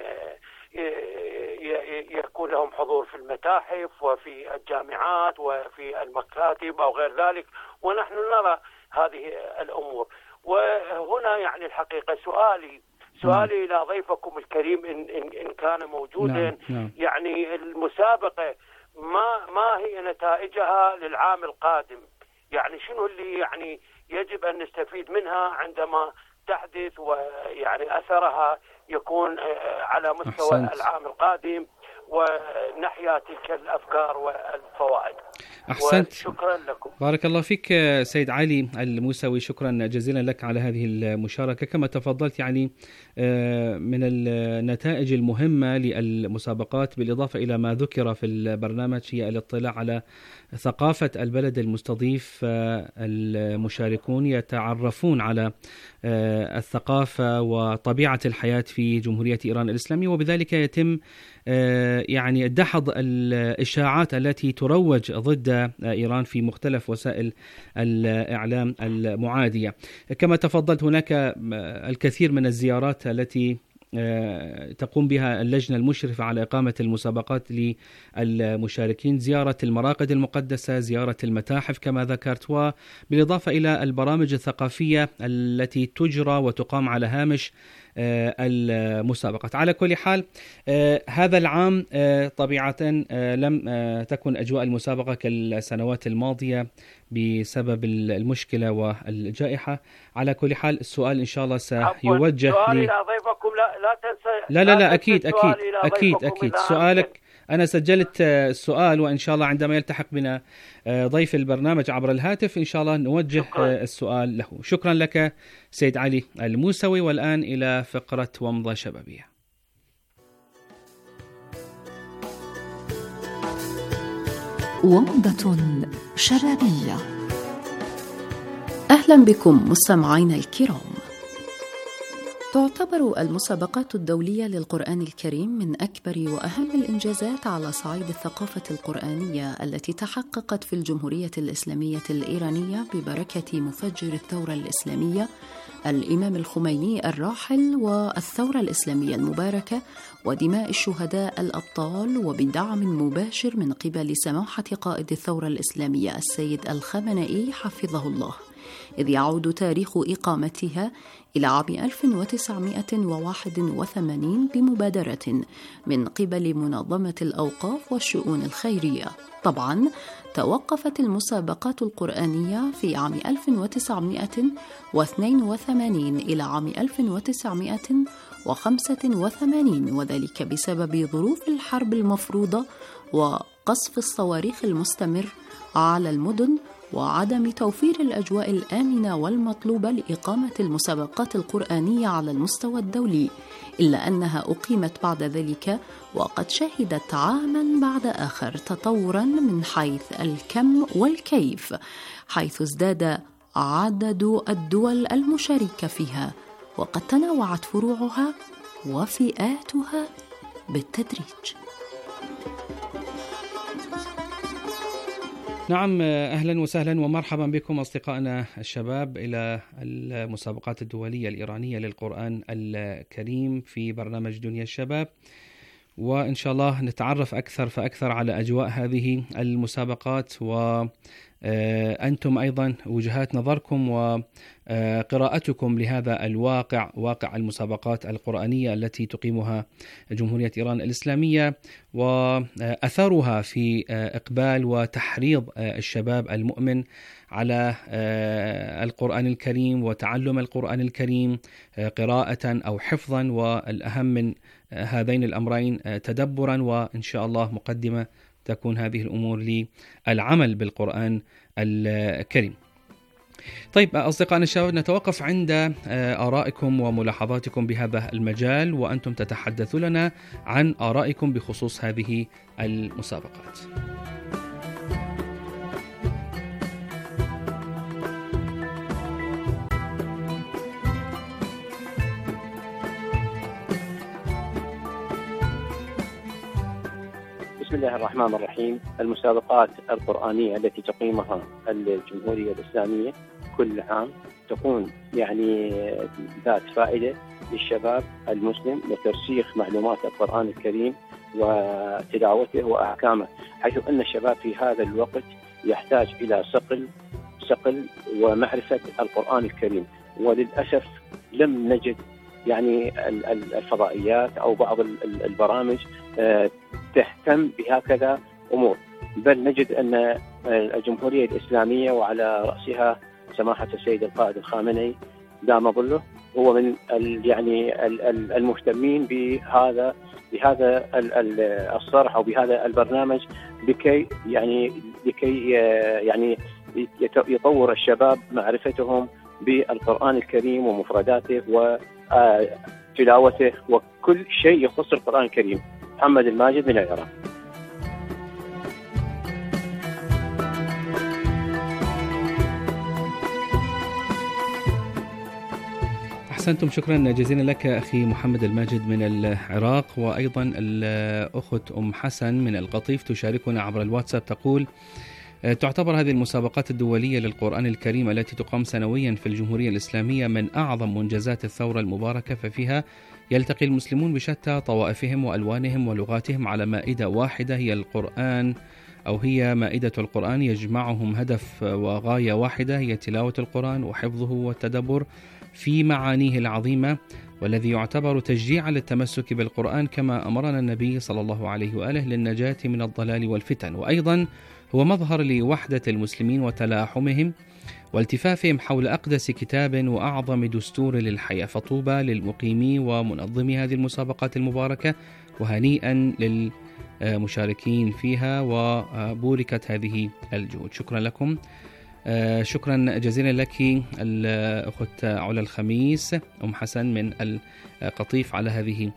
Speaker 12: يكون لهم حضور في المتاحف وفي الجامعات وفي المكاتب أو غير ذلك، ونحن نرى هذه الأمور. وهنا يعني الحقيقة سؤالي سؤالي إلى ضيفكم الكريم إن, إن, إن كان موجودا.
Speaker 8: نعم. نعم.
Speaker 12: يعني المسابقة ما ما هي نتائجها للعام القادم؟ يعني شنو اللي يعني يجب أن نستفيد منها عندما تحدث، ويعني أثرها يكون على مستوى
Speaker 8: أحسنت.
Speaker 12: العام القادم ونحيا تلك الأفكار والفوائد.
Speaker 8: أحسنت.
Speaker 12: شكرا لكم.
Speaker 8: بارك الله فيك سيد علي الموسوي، شكرا جزيلا لك على هذه المشاركة. كما تفضلت يعني من النتائج المهمة للمسابقات بالإضافة إلى ما ذكر في البرنامج هي الاطلاع على ثقافة البلد المستضيف. المشاركون يتعرفون على الثقافة وطبيعة الحياة في جمهورية إيران الإسلامية، وبذلك يتم يعني دحض الإشاعات التي تروج ضد إيران في مختلف وسائل الإعلام المعادية. كما تفضلت هناك الكثير من الزيارات التي تقوم بها اللجنة المشرفة على إقامة المسابقات للمشاركين، زيارة المراقد المقدسة، زيارة المتاحف كما ذكرت، وبالإضافة إلى البرامج الثقافية التي تجرى وتقام على هامش المسابقات. على كل حال هذا العام طبيعة لم تكن أجواء المسابقة كالسنوات الماضية بسبب المشكلة والجائحة. على كل حال السؤال إن شاء الله سيوجه
Speaker 12: سؤالي
Speaker 8: لي.
Speaker 12: إلى ضيفكم لا لا تنسى.
Speaker 8: لا لا لا أكيد أكيد أكيد أكيد سؤالك أنا سجلت السؤال، وإن شاء الله عندما يلتحق بنا ضيف البرنامج عبر الهاتف إن شاء الله نوجه شكرا. السؤال له. شكرا لك سيد علي الموسوي. والآن إلى فقرة ومضة شبابية.
Speaker 5: ومضة شبابية.
Speaker 13: أهلا بكم مستمعينا الكرام. تعتبر المسابقات الدولية للقرآن الكريم من أكبر وأهم الإنجازات على صعيد الثقافة القرآنية التي تحققت في الجمهورية الإسلامية الإيرانية ببركة مفجر الثورة الإسلامية الإمام الخميني الراحل والثورة الإسلامية المباركة ودماء الشهداء الأبطال، وبدعم مباشر من قبل سماحة قائد الثورة الإسلامية السيد الخامنئي حفظه الله، إذ يعود تاريخ إقامتها إلى عام ألف وتسعمائة وواحد وثمانين بمبادرة من قبل منظمة الأوقاف والشؤون الخيرية. طبعاً توقفت المسابقات القرآنية في عام ألف وتسعمائة واثنين وثمانين إلى عام ألف وتسعمائة وخمسة وثمانين، وذلك بسبب ظروف الحرب المفروضة وقصف الصواريخ المستمر على المدن وعدم توفير الأجواء الآمنة والمطلوبة لإقامة المسابقات القرآنية على المستوى الدولي، إلا أنها أقيمت بعد ذلك وقد شهدت عاماً بعد آخر تطوراً من حيث الكم والكيف، حيث ازداد عدد الدول المشاركة فيها، وقد تنوعت فروعها وفئاتها بالتدريج.
Speaker 8: نعم، أهلا وسهلا ومرحبا بكم أصدقائنا الشباب إلى المسابقات الدولية الإيرانية للقرآن الكريم في برنامج دنيا الشباب، وإن شاء الله نتعرف أكثر فأكثر على أجواء هذه المسابقات، وأنتم أيضا وجهات نظركم وقراءتكم لهذا الواقع، واقع المسابقات القرآنية التي تقيمها جمهورية إيران الإسلامية، وأثرها في إقبال وتحريض الشباب المؤمن على القرآن الكريم وتعلم القرآن الكريم قراءة أو حفظا، والأهم من هذين الأمرين تدبرا، وإن شاء الله مقدمة تكون هذه الأمور للعمل بالقرآن الكريم. طيب أصدقائنا الشباب، نتوقف عند آرائكم وملاحظاتكم بهذا المجال، وأنتم تتحدثوا لنا عن آرائكم بخصوص هذه المسابقات.
Speaker 14: بسم الله الرحمن الرحيم. المسابقات القرآنية التي تقيمها الجمهورية الإسلامية كل عام تكون يعني ذات فائدة للشباب المسلم لترسيخ معلومات القرآن الكريم وتلاوته وأحكامه، حيث أن الشباب في هذا الوقت يحتاج إلى صقل صقل ومعرفة القرآن الكريم. وللأسف لم نجد يعني الفضائيات أو بعض البرامج تهتم بهكذا أمور، بل نجد أن الجمهورية الإسلامية وعلى رأسها سماحة السيد القائد الخامنئي دام ظله هو من يعني المهتمين بهذا بهذا الصرح أو بهذا البرنامج لكي يعني لكي يعني يطور الشباب معرفتهم بالقرآن الكريم ومفرداته وتلاوته وكل شيء يخص القرآن الكريم. محمد الماجد من العراق.
Speaker 8: أحسنتم، شكرا جزيلا لك أخي محمد الماجد من العراق. وأيضا الأخت أم حسن من القطيف تشاركنا عبر الواتساب، تقول: تعتبر هذه المسابقات الدولية للقرآن الكريم التي تقام سنويا في الجمهورية الإسلامية من أعظم منجزات الثورة المباركة، ففيها يلتقي المسلمون بشتى طوائفهم وألوانهم ولغاتهم على مائدة واحدة هي القرآن، أو هي مائدة القرآن، يجمعهم هدف وغاية واحدة هي تلاوة القرآن وحفظه والتدبر في معانيه العظيمة، والذي يعتبر تشجيعا للتمسك بالقرآن كما أمرنا النبي صلى الله عليه وآله للنجاة من الضلال والفتن. وأيضا هو مظهر لوحدة المسلمين وتلاحمهم والتفافهم حول أقدس كتاب وأعظم دستور للحياة، فطوبى للمقيمين ومنظمي هذه المسابقات المباركة، وهنيئا للمشاركين فيها، وبوركت هذه الجهود. شكرا لكم، شكرا جزيلا لك الأخت علا الخميس أم حسن من القطيف على هذه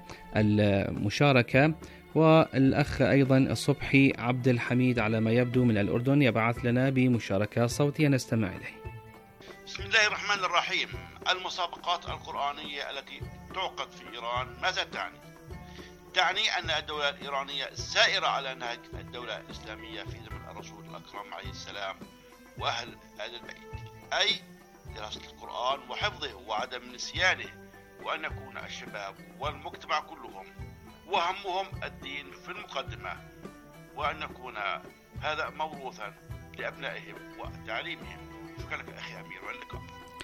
Speaker 8: المشاركة. والأخ أيضا الصبحي عبد الحميد على ما يبدو من الأردن يبعث لنا بمشاركة صوتية نستمع إليه.
Speaker 15: بسم الله الرحمن الرحيم. المسابقات القرآنية التي تعقد في إيران ماذا تعني؟ تعني أن الدولة الإيرانية سائرة على نهج الدولة الإسلامية في زمن الرسول الأكرم عليه السلام وأهل آل البيت، أي دراسة القرآن وحفظه وعدم نسيانه، وأن يكون الشباب والمجتمع كلهم وهمهم الدين في المقدمة، وأن يكون هذا موروثا لأبنائهم وتعليمهم. شكرا لك أخي أمير، واللقاء.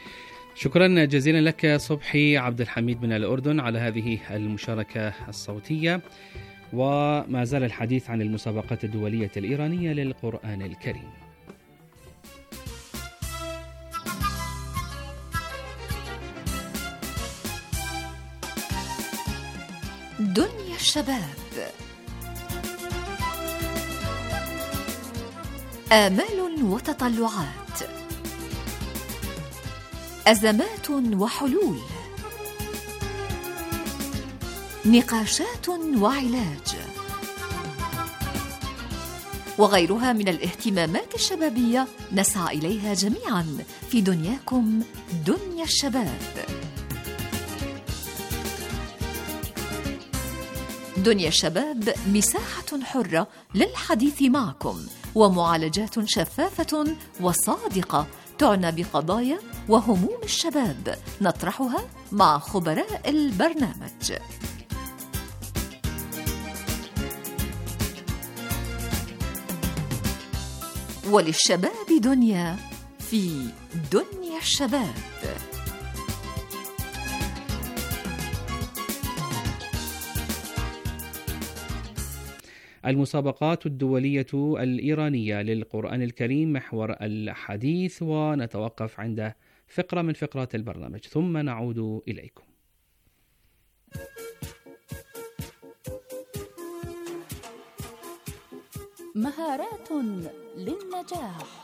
Speaker 8: شكرا جزيلا لك صبحي عبد الحميد من الأردن على هذه المشاركة الصوتية. وما زال الحديث عن المسابقات الدولية الإيرانية للقرآن الكريم.
Speaker 5: دنيا الشباب. آمال وتطلعات، أزمات وحلول، نقاشات وعلاج، وغيرها من الاهتمامات الشبابية نسعى إليها جميعا في دنياكم دنيا الشباب. دنيا الشباب مساحة حرة للحديث معكم ومعالجات شفافة وصادقة تعنى بقضايا وهموم الشباب نطرحها مع خبراء البرنامج. وللشباب دنيا في دنيا الشباب.
Speaker 8: المسابقات الدولية الإيرانية للقرآن الكريم محور الحديث، ونتوقف عند فقرة من فقرات البرنامج ثم نعود إليكم.
Speaker 13: مهارات للنجاح.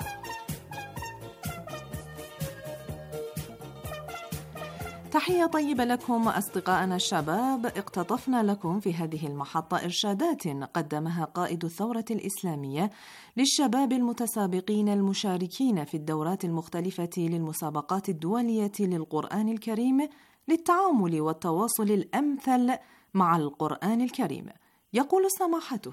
Speaker 16: تحية طيبة لكم أصدقائنا الشباب. اقتطفنا لكم في هذه المحطة إرشادات قدمها قائد الثورة الإسلامية للشباب المتسابقين المشاركين في الدورات المختلفة للمسابقات الدولية للقرآن الكريم للتعامل والتواصل الأمثل مع القرآن الكريم. يقول سماحته: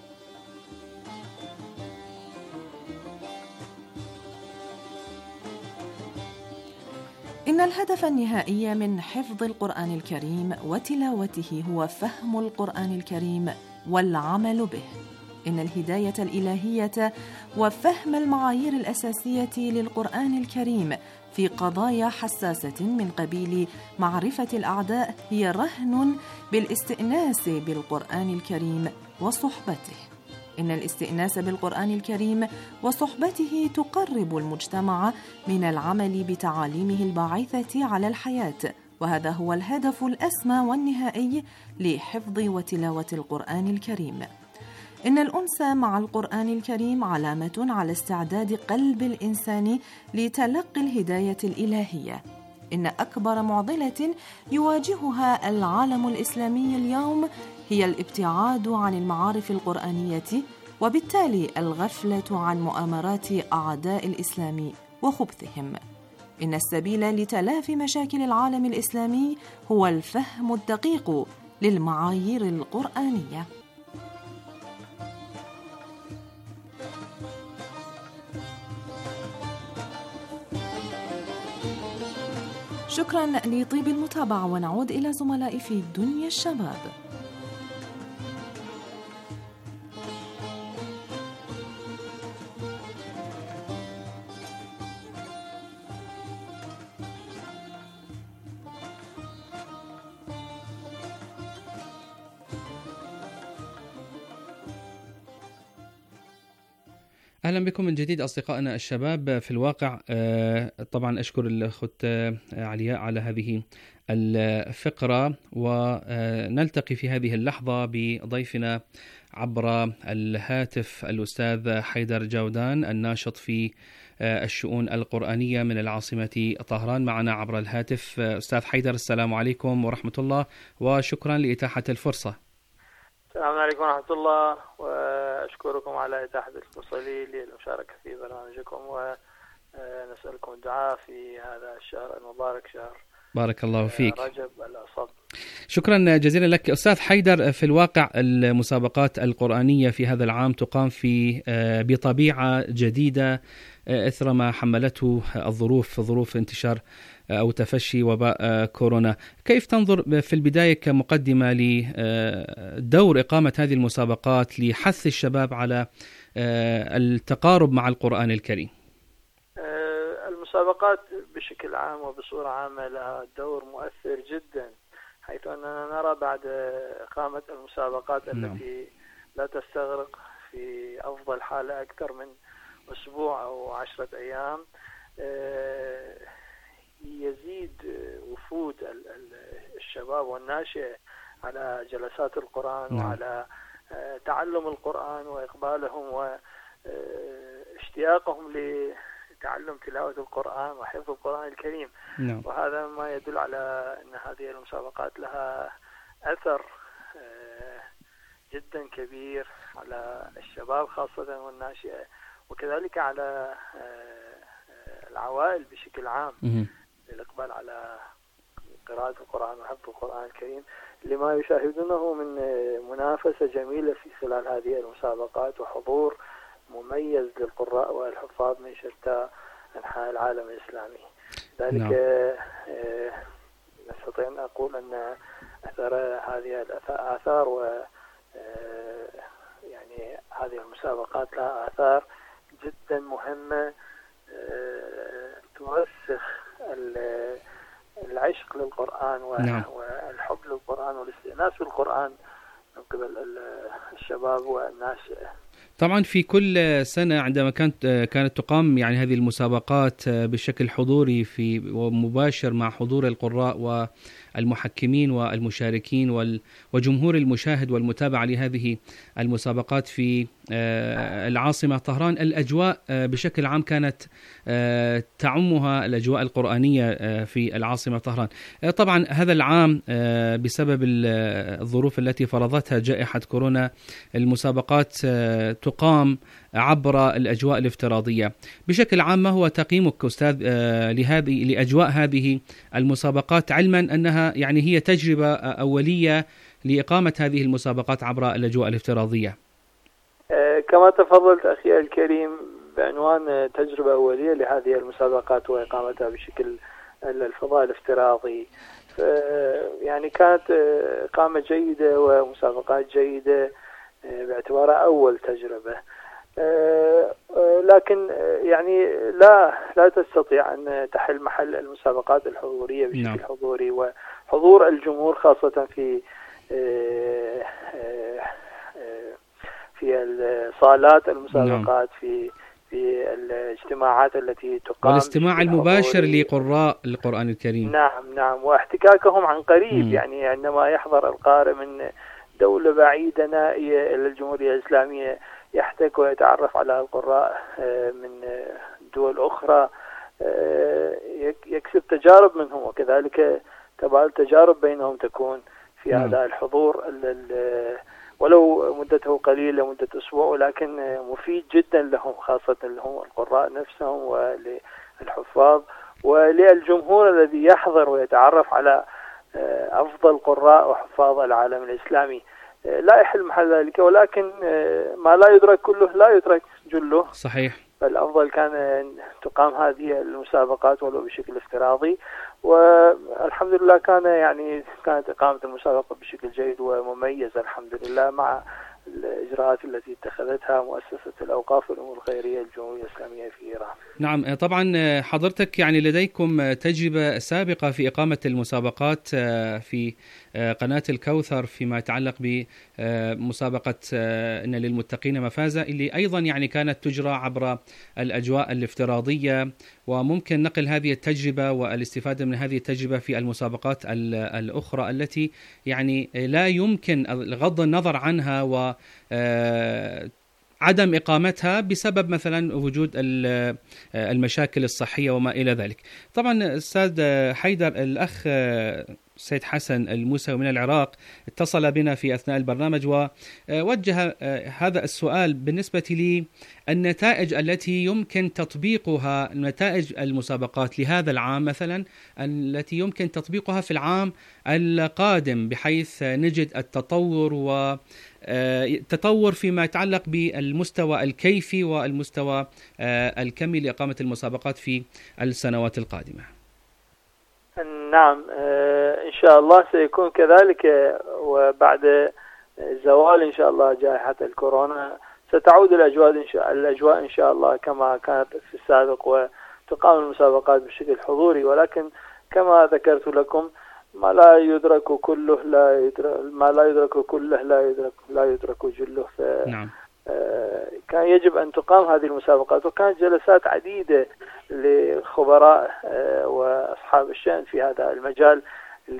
Speaker 16: إن الهدف النهائي من حفظ القرآن الكريم وتلاوته هو فهم القرآن الكريم والعمل به. إن الهداية الإلهية وفهم المعايير الأساسية للقرآن الكريم في قضايا حساسة من قبيل معرفة الأعداء هي رهن بالاستئناس بالقرآن الكريم وصحبته. إن الاستئناس بالقرآن الكريم وصحبته تقرب المجتمع من العمل بتعاليمه الباعثة على الحياة، وهذا هو الهدف الأسمى والنهائي لحفظ وتلاوة القرآن الكريم. إن الأنس مع القرآن الكريم علامة على استعداد قلب الإنسان لتلقي الهداية الإلهية. إن أكبر معضلة يواجهها العالم الإسلامي اليوم هي الابتعاد عن المعارف القرآنية، وبالتالي الغفلة عن مؤامرات أعداء الإسلام وخبثهم. إن السبيل لتلافي مشاكل العالم الإسلامي هو الفهم الدقيق للمعايير القرآنية. شكرا لطيب المتابعة، ونعود إلى زملائي في دنيا الشباب.
Speaker 8: أهلا بكم من جديد أصدقائنا الشباب. في الواقع طبعا أشكر الأخت علياء على هذه الفقرة، ونلتقي في هذه اللحظة بضيفنا عبر الهاتف الأستاذ حيدر جودان، الناشط في الشؤون القرآنية من العاصمة طهران. معنا عبر الهاتف. أستاذ حيدر، السلام عليكم ورحمة الله، وشكرا لإتاحة الفرصة.
Speaker 17: السلام عليكم ورحمة الله، وأشكركم على إتاحة الفرصة لي للمشاركة في برنامجكم، ونسألكم الدعاء في هذا الشهر المبارك، شهر
Speaker 8: بارك الله فيك
Speaker 17: رجب الأصب.
Speaker 8: شكرا جزيلا لك أستاذ حيدر. في الواقع المسابقات القرآنية في هذا العام تقام في بطبيعة جديدة إثر ما حملته الظروف، ظروف انتشار أو تفشي وباء كورونا. كيف تنظر في البداية كمقدمة لدور إقامة هذه المسابقات لحث الشباب على التقارب مع القرآن الكريم؟
Speaker 17: المسابقات بشكل عام وبصورة عامة لها دور مؤثر جدا، حيث أننا نرى بعد إقامة المسابقات التي لا تستغرق في أفضل حالة أكثر من أسبوع أو عشرة أيام، يزيد وفود الشباب والناشئ على جلسات القرآن، نعم. وعلى تعلم القرآن وإقبالهم اشتياقهم لتعلم تلاوة القرآن وحفظ القرآن الكريم.
Speaker 8: نعم.
Speaker 17: وهذا ما يدل على أن هذه المسابقات لها أثر جدا كبير على الشباب خاصة والناشئة، وكذلك على العوائل بشكل عام للإقبال على قراءة القرآن وحفظ القرآن الكريم، لما يشاهدونه من منافسة جميلة في خلال هذه المسابقات وحضور مميز للقراء والحفاظ من شتى أنحاء العالم الإسلامي. ذلك نعم. نستطيع أن أقول أن أثر هذه الآثار و يعني هذه المسابقات لها آثار جدا مهمة ترسخ العشق للقرآن والحب للقرآن والاستئناس بالقرآن من قبل الشباب والناشئة.
Speaker 8: طبعا في كل سنة عندما كانت كانت تقام يعني هذه المسابقات بشكل حضوري في ومباشر مع حضور القراء والمحكمين والمشاركين وجمهور المشاهد والمتابعة لهذه المسابقات في العاصمة طهران، الأجواء بشكل عام كانت تعمها الأجواء القرآنية في العاصمة طهران. طبعا هذا العام بسبب الظروف التي فرضتها جائحة كورونا المسابقات تقام عبر الأجواء الافتراضية. بشكل عام ما هو تقييمك أستاذ لهذه لأجواء هذه المسابقات، علما أنها يعني هي تجربة أولية لإقامة هذه المسابقات عبر الأجواء الافتراضية؟
Speaker 17: كما تفضلت أخي الكريم بعنوان تجربة أولية لهذه المسابقات وإقامتها بشكل الفضاء الافتراضي، يعني كانت إقامة جيدة ومسابقات جيدة باعتبارها أول تجربة، لكن يعني لا لا تستطيع أن تحل محل المسابقات الحضورية بشكل نعم. حضوري، وحضور الجمهور خاصة في في الصالات المسابقات نعم. في في الاجتماعات التي تقام
Speaker 8: والاستماع المباشر لقراء القرآن الكريم.
Speaker 17: نعم نعم واحتكاكهم عن قريب م. يعني عندما يحضر القارئ من دولة بعيدة نائية إلى الجمهورية الإسلامية يحتك ويتعرف على القراء من دول أخرى، يكسب تجارب منهم، وكذلك تبادل تجارب بينهم تكون في نعم. هذا الحضور ولو مدته قليلة مدة أسبوع، ولكن مفيد جدا لهم خاصة لهم القراء نفسهم وللحفاظ وللجمهور الذي يحضر ويتعرف على أفضل قراء وحفاظ العالم الإسلامي. لا يحل محل ذلك، ولكن ما لا يدرك كله لا يدرك جله.
Speaker 8: صحيح.
Speaker 17: فالأفضل كان تقام هذه المسابقات ولو بشكل افتراضي، والحمد لله كان يعني كانت إقامة المسابقة بشكل جيد ومميز الحمد لله مع الإجراءات التي اتخذتها مؤسسة الأوقاف والأمور الخيرية الجمهورية الإسلامية في إيران.
Speaker 8: نعم طبعا حضرتك يعني لديكم تجربة سابقة في إقامة المسابقات في قناة الكوثر فيما يتعلق بمسابقة إن للمتقين مفازة، اللي أيضا يعني كانت تجرى عبر الأجواء الافتراضية، وممكن نقل هذه التجربة والاستفادة من هذه التجربة في المسابقات الأخرى التي يعني لا يمكن غض النظر عنها و عدم إقامتها بسبب مثلا وجود المشاكل الصحية وما إلى ذلك. طبعا أستاذ حيدر، الأخ سيد حسن الموسوي من العراق اتصل بنا في أثناء البرنامج ووجه هذا السؤال بالنسبة للنتائج التي يمكن تطبيقها، نتائج المسابقات لهذا العام مثلا التي يمكن تطبيقها في العام القادم، بحيث نجد التطور و تطور فيما يتعلق بالمستوى الكيفي والمستوى الكمي لإقامة المسابقات في السنوات القادمة.
Speaker 17: نعم إن شاء الله سيكون كذلك، وبعد زوال إن شاء الله جائحة الكورونا ستعود الأجواء إن شاء الأجواء إن شاء الله كما كانت في السابق، وتقام المسابقات بشكل حضوري، ولكن كما ذكرت لكم ما لا يدرك كله لا يدرك ما لا يدرك كله لا يدرك لا يدرك جله. ف
Speaker 8: نعم.
Speaker 17: كان يجب أن تقام هذه المسابقات، وكانت جلسات عديدة للخبراء وأصحاب الشأن في هذا المجال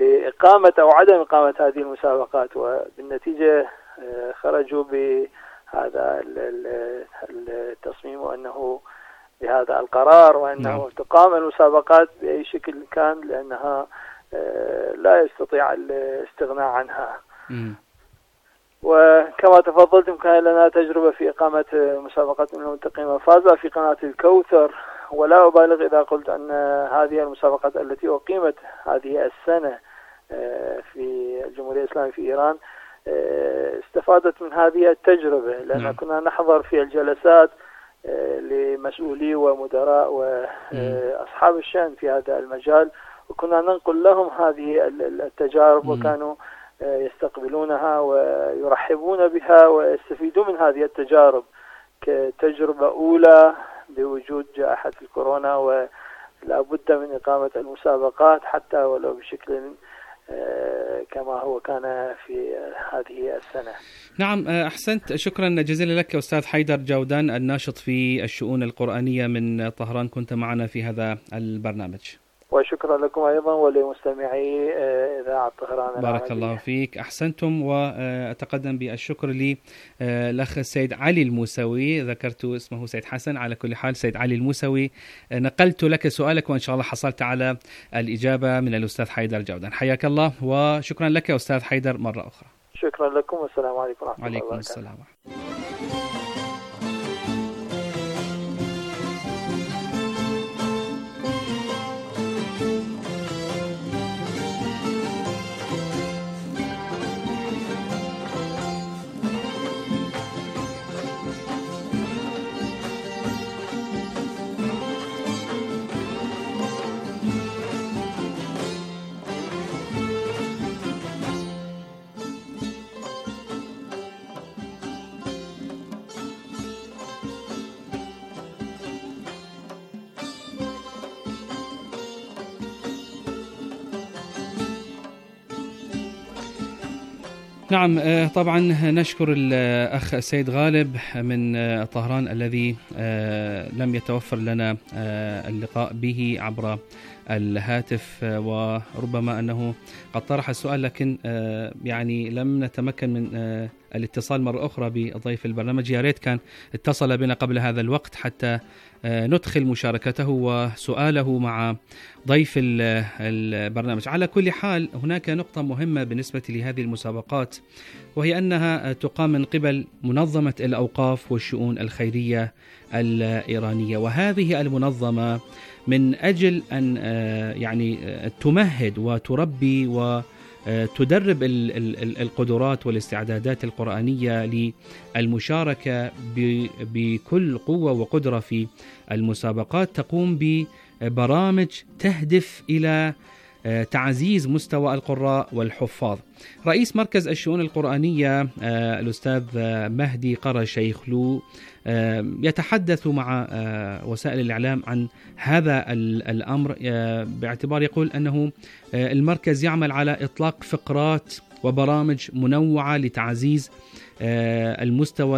Speaker 17: لإقامة أو عدم إقامة هذه المسابقات، وبالنتيجة خرجوا هذا التصميم وأنه بهذا القرار وأنه نعم. تقام المسابقات بأي شكل كان، لأنها لا يستطيع الاستغناء عنها. م. وكما تفضلتم كان لنا تجربة في إقامة مسابقات من المنتقمة فاز في قناة الكوثر، ولا أبالغ إذا قلت أن هذه المسابقات التي أقيمت هذه السنة في الجمهورية الإسلامية في إيران استفادت من هذه التجربة، لأن نعم. كنا نحضر في الجلسات لمسؤولي ومدراء وأصحاب الشأن في هذا المجال، وكنا ننقل لهم هذه التجارب، وكانوا يستقبلونها ويرحبون بها ويستفيدون من هذه التجارب كتجربة أولى بوجود جائحة الكورونا، ولا بد من إقامة المسابقات حتى ولو بشكل كما هو كان في هذه السنة.
Speaker 8: نعم أحسنت، شكرا جزيلا لك أستاذ حيدر جودان الناشط في الشؤون القرآنية من طهران، كنت معنا في هذا البرنامج.
Speaker 17: وشكرا لكم أيضا ولمستمعي إذاعة طهران.
Speaker 8: بارك الله فيك، أحسنتم. وأتقدم بالشكر للأخ السيد علي الموسوي، ذكرت اسمه سيد حسن، على كل حال سيد علي الموسوي نقلت لك سؤالك وإن شاء الله حصلت على الإجابة من الأستاذ حيدر جودان. حياك الله وشكرا لك أستاذ حيدر مرة أخرى.
Speaker 17: شكرا لكم والسلام عليكم ورحمة الله وبركاته.
Speaker 8: عليكم السلام. نعم طبعا نشكر الأخ السيد غالب من طهران الذي لم يتوفر لنا اللقاء به عبر الهاتف، وربما أنه قد طرح السؤال لكن يعني لم نتمكن من الاتصال مرة أخرى بضيف البرنامج. يا ريت كان اتصل بنا قبل هذا الوقت حتى ندخل مشاركته وسؤاله مع ضيف البرنامج. على كل حال هناك نقطة مهمة بالنسبة لهذه المسابقات، وهي أنها تقام من قبل منظمة الأوقاف والشؤون الخيرية الإيرانية، وهذه المنظمة من أجل أن يعني تمهد وتربي وتدرب القدرات والاستعدادات القرآنية للمشاركة بكل قوة وقدرة في المسابقات، تقوم ببرامج تهدف إلى تعزيز مستوى القراء والحفاظ. رئيس مركز الشؤون القرآنية الأستاذ مهدي قرى شيخلو يتحدث مع وسائل الإعلام عن هذا الأمر، باعتبار يقول أنه المركز يعمل على إطلاق فقرات وبرامج منوعة لتعزيز المستوى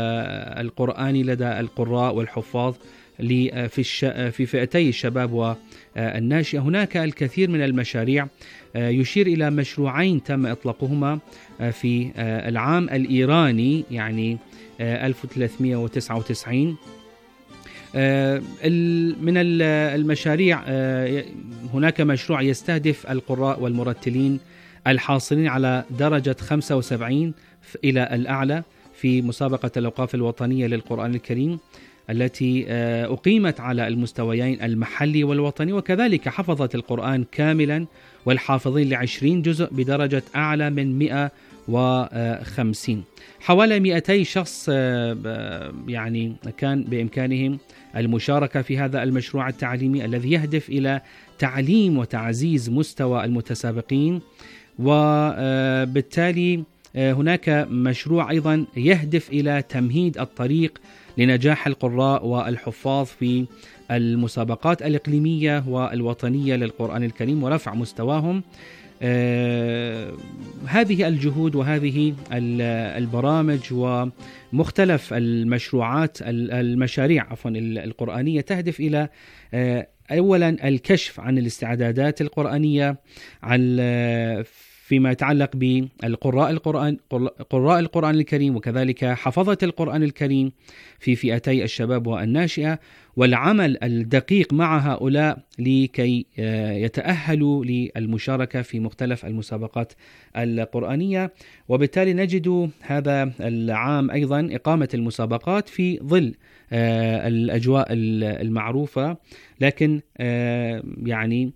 Speaker 8: القرآني لدى القراء والحفاظ في في فئتي الشباب والناشئة. هناك الكثير من المشاريع، يشير إلى مشروعين تم إطلاقهما في العام الإيراني يعني ألف وثلاثمئة وتسعة وتسعين. من المشاريع هناك مشروع يستهدف القراء والمرتلين الحاصلين على درجة خمسة وسبعين إلى الأعلى في مسابقة الأوقاف الوطنية للقرآن الكريم التي أقيمت على المستويين المحلي والوطني، وكذلك حفظت القرآن كاملا والحافظين لعشرين جزء بدرجة أعلى من مئة وخمسين. حوالي مئتي شخص يعني كان بإمكانهم المشاركة في هذا المشروع التعليمي الذي يهدف إلى تعليم وتعزيز مستوى المتسابقين، وبالتالي هناك مشروع أيضا يهدف إلى تمهيد الطريق لنجاح القراء والحفاظ في المسابقات الإقليمية والوطنية للقرآن الكريم ورفع مستواهم. آه هذه الجهود وهذه البرامج ومختلف المشروعات المشاريع عفوا القرآنية تهدف إلى آه أولا الكشف عن الاستعدادات القرآنية عن فيما يتعلق بالقراء القرآن قراء القرآن الكريم وكذلك حفظة القرآن الكريم في فئتي الشباب والناشئة، والعمل الدقيق مع هؤلاء لكي يتأهلوا للمشاركة في مختلف المسابقات القرآنية. وبالتالي نجد هذا العام أيضا إقامة المسابقات في ظل الأجواء المعروفة، لكن يعني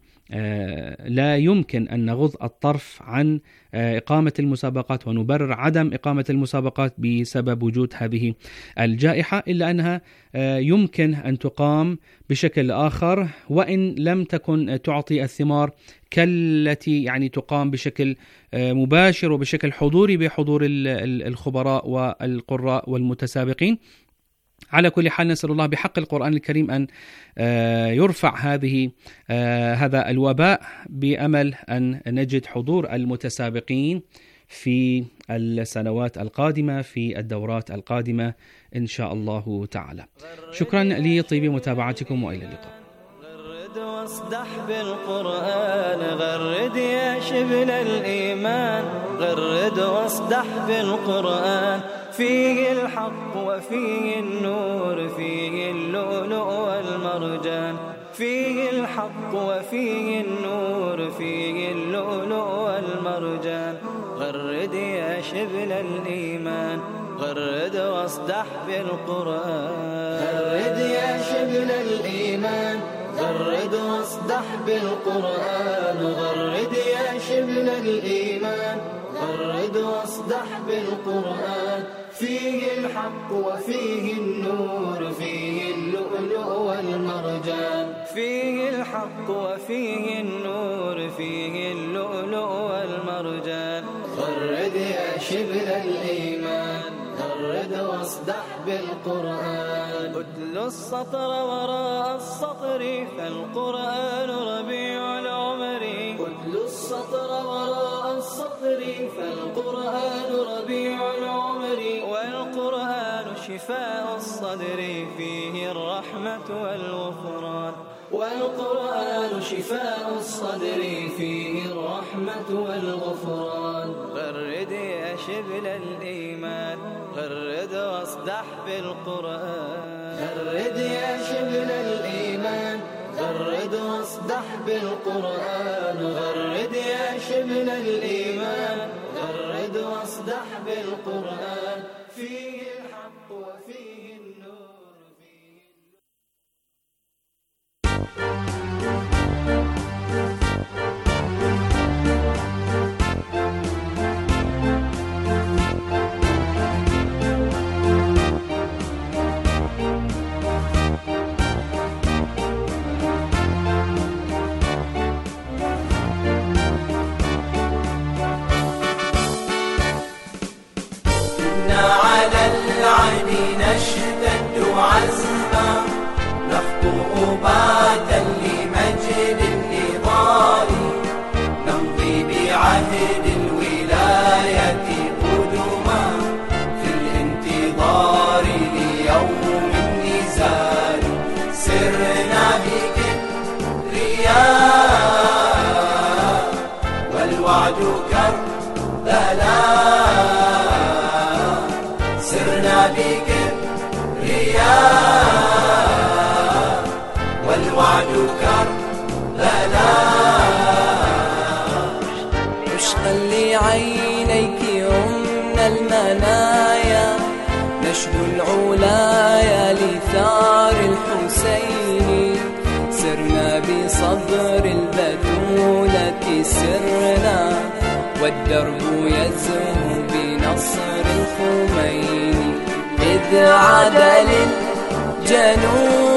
Speaker 8: لا يمكن أن نغض الطرف عن إقامة المسابقات ونبرر عدم إقامة المسابقات بسبب وجود هذه الجائحة، إلا أنها يمكن أن تقام بشكل آخر وإن لم تكن تعطي الثمار كالتي يعني تقام بشكل مباشر وبشكل حضوري بحضور الخبراء والقراء والمتسابقين. على كل حال نسأل الله بحق القرآن الكريم أن يرفع هذه هذا الوباء بأمل أن نجد حضور المتسابقين في السنوات القادمة في الدورات القادمة إن شاء الله تعالى. شكرا لطيب متابعتكم وإلى اللقاء.
Speaker 1: غرد واصدح بالقرآن، غرد يا شبل الإيمان، غرد واصدح بالقرآن، فيه الحق وفيه النور، فيه اللؤلؤ والمرجان، فيه الحق وفيه النور، فيه اللؤلؤ والمرجان. غرد يا شبل الإيمان، غرد واصدح بالقرآن، غرد يا شبل الإيمان، غرد واصدح بالقرآن، غرد يا شبل الإيمان، غرد واصدح بالقرآن، فيه الحق وفيه النور، فيه اللؤلؤ والمرجان، فيه الحق وفيه النور، فيه اللؤلؤ والمرجان. غرد يا شبل الإيمان، غرد واصدح بالقرآن، اتل السطر وراء السطر فالقرآن ربيع العمر، اتل السطر وراء السطر فالقرآن ربيع العمر، والقرآن شفاء الصدر فيه الرحمة والغفران، والقرآن شفاء الصدر فيه الرحمة والغفران. غرد يا شبل الإيمان، غرد واصدح بالقرآن، غرد يا شبل الإيمان، غرد واصدح بالقرآن، غرد يا شبل الإيمان، غرد واصدح بالقرآن، فيه الحق وفيه النور. نشتد عزما نخطو باتا لمجد النضال، نمضي بعهد الولاية قدما في الانتظار ليوم النزال. سرنا بكبرياء والوعد كربلاء، سرنا بكبرياء والوعد كربلاء.
Speaker 18: عشقا لعينيك يمن المنايا، نشد العلايا لثار الحسين، سرنا بصبر البتولة سرنا، والدرب يزهو بنصر الخميني. إذ عاد للجنوب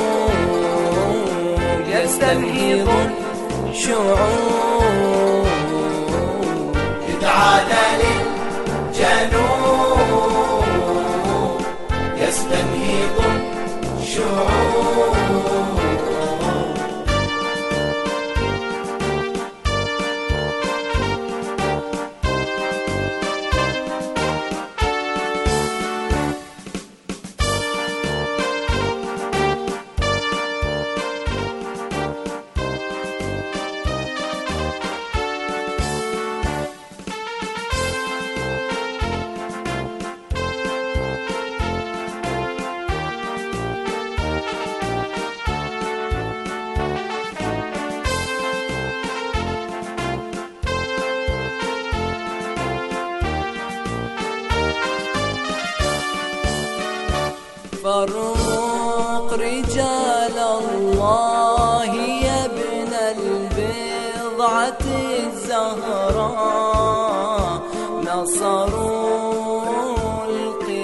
Speaker 18: يستنهض الشعوب،
Speaker 1: إذ عاد للجنوب يستنهض الشعوب.
Speaker 18: فرق رجال الله يا ابن البضعة الزهراء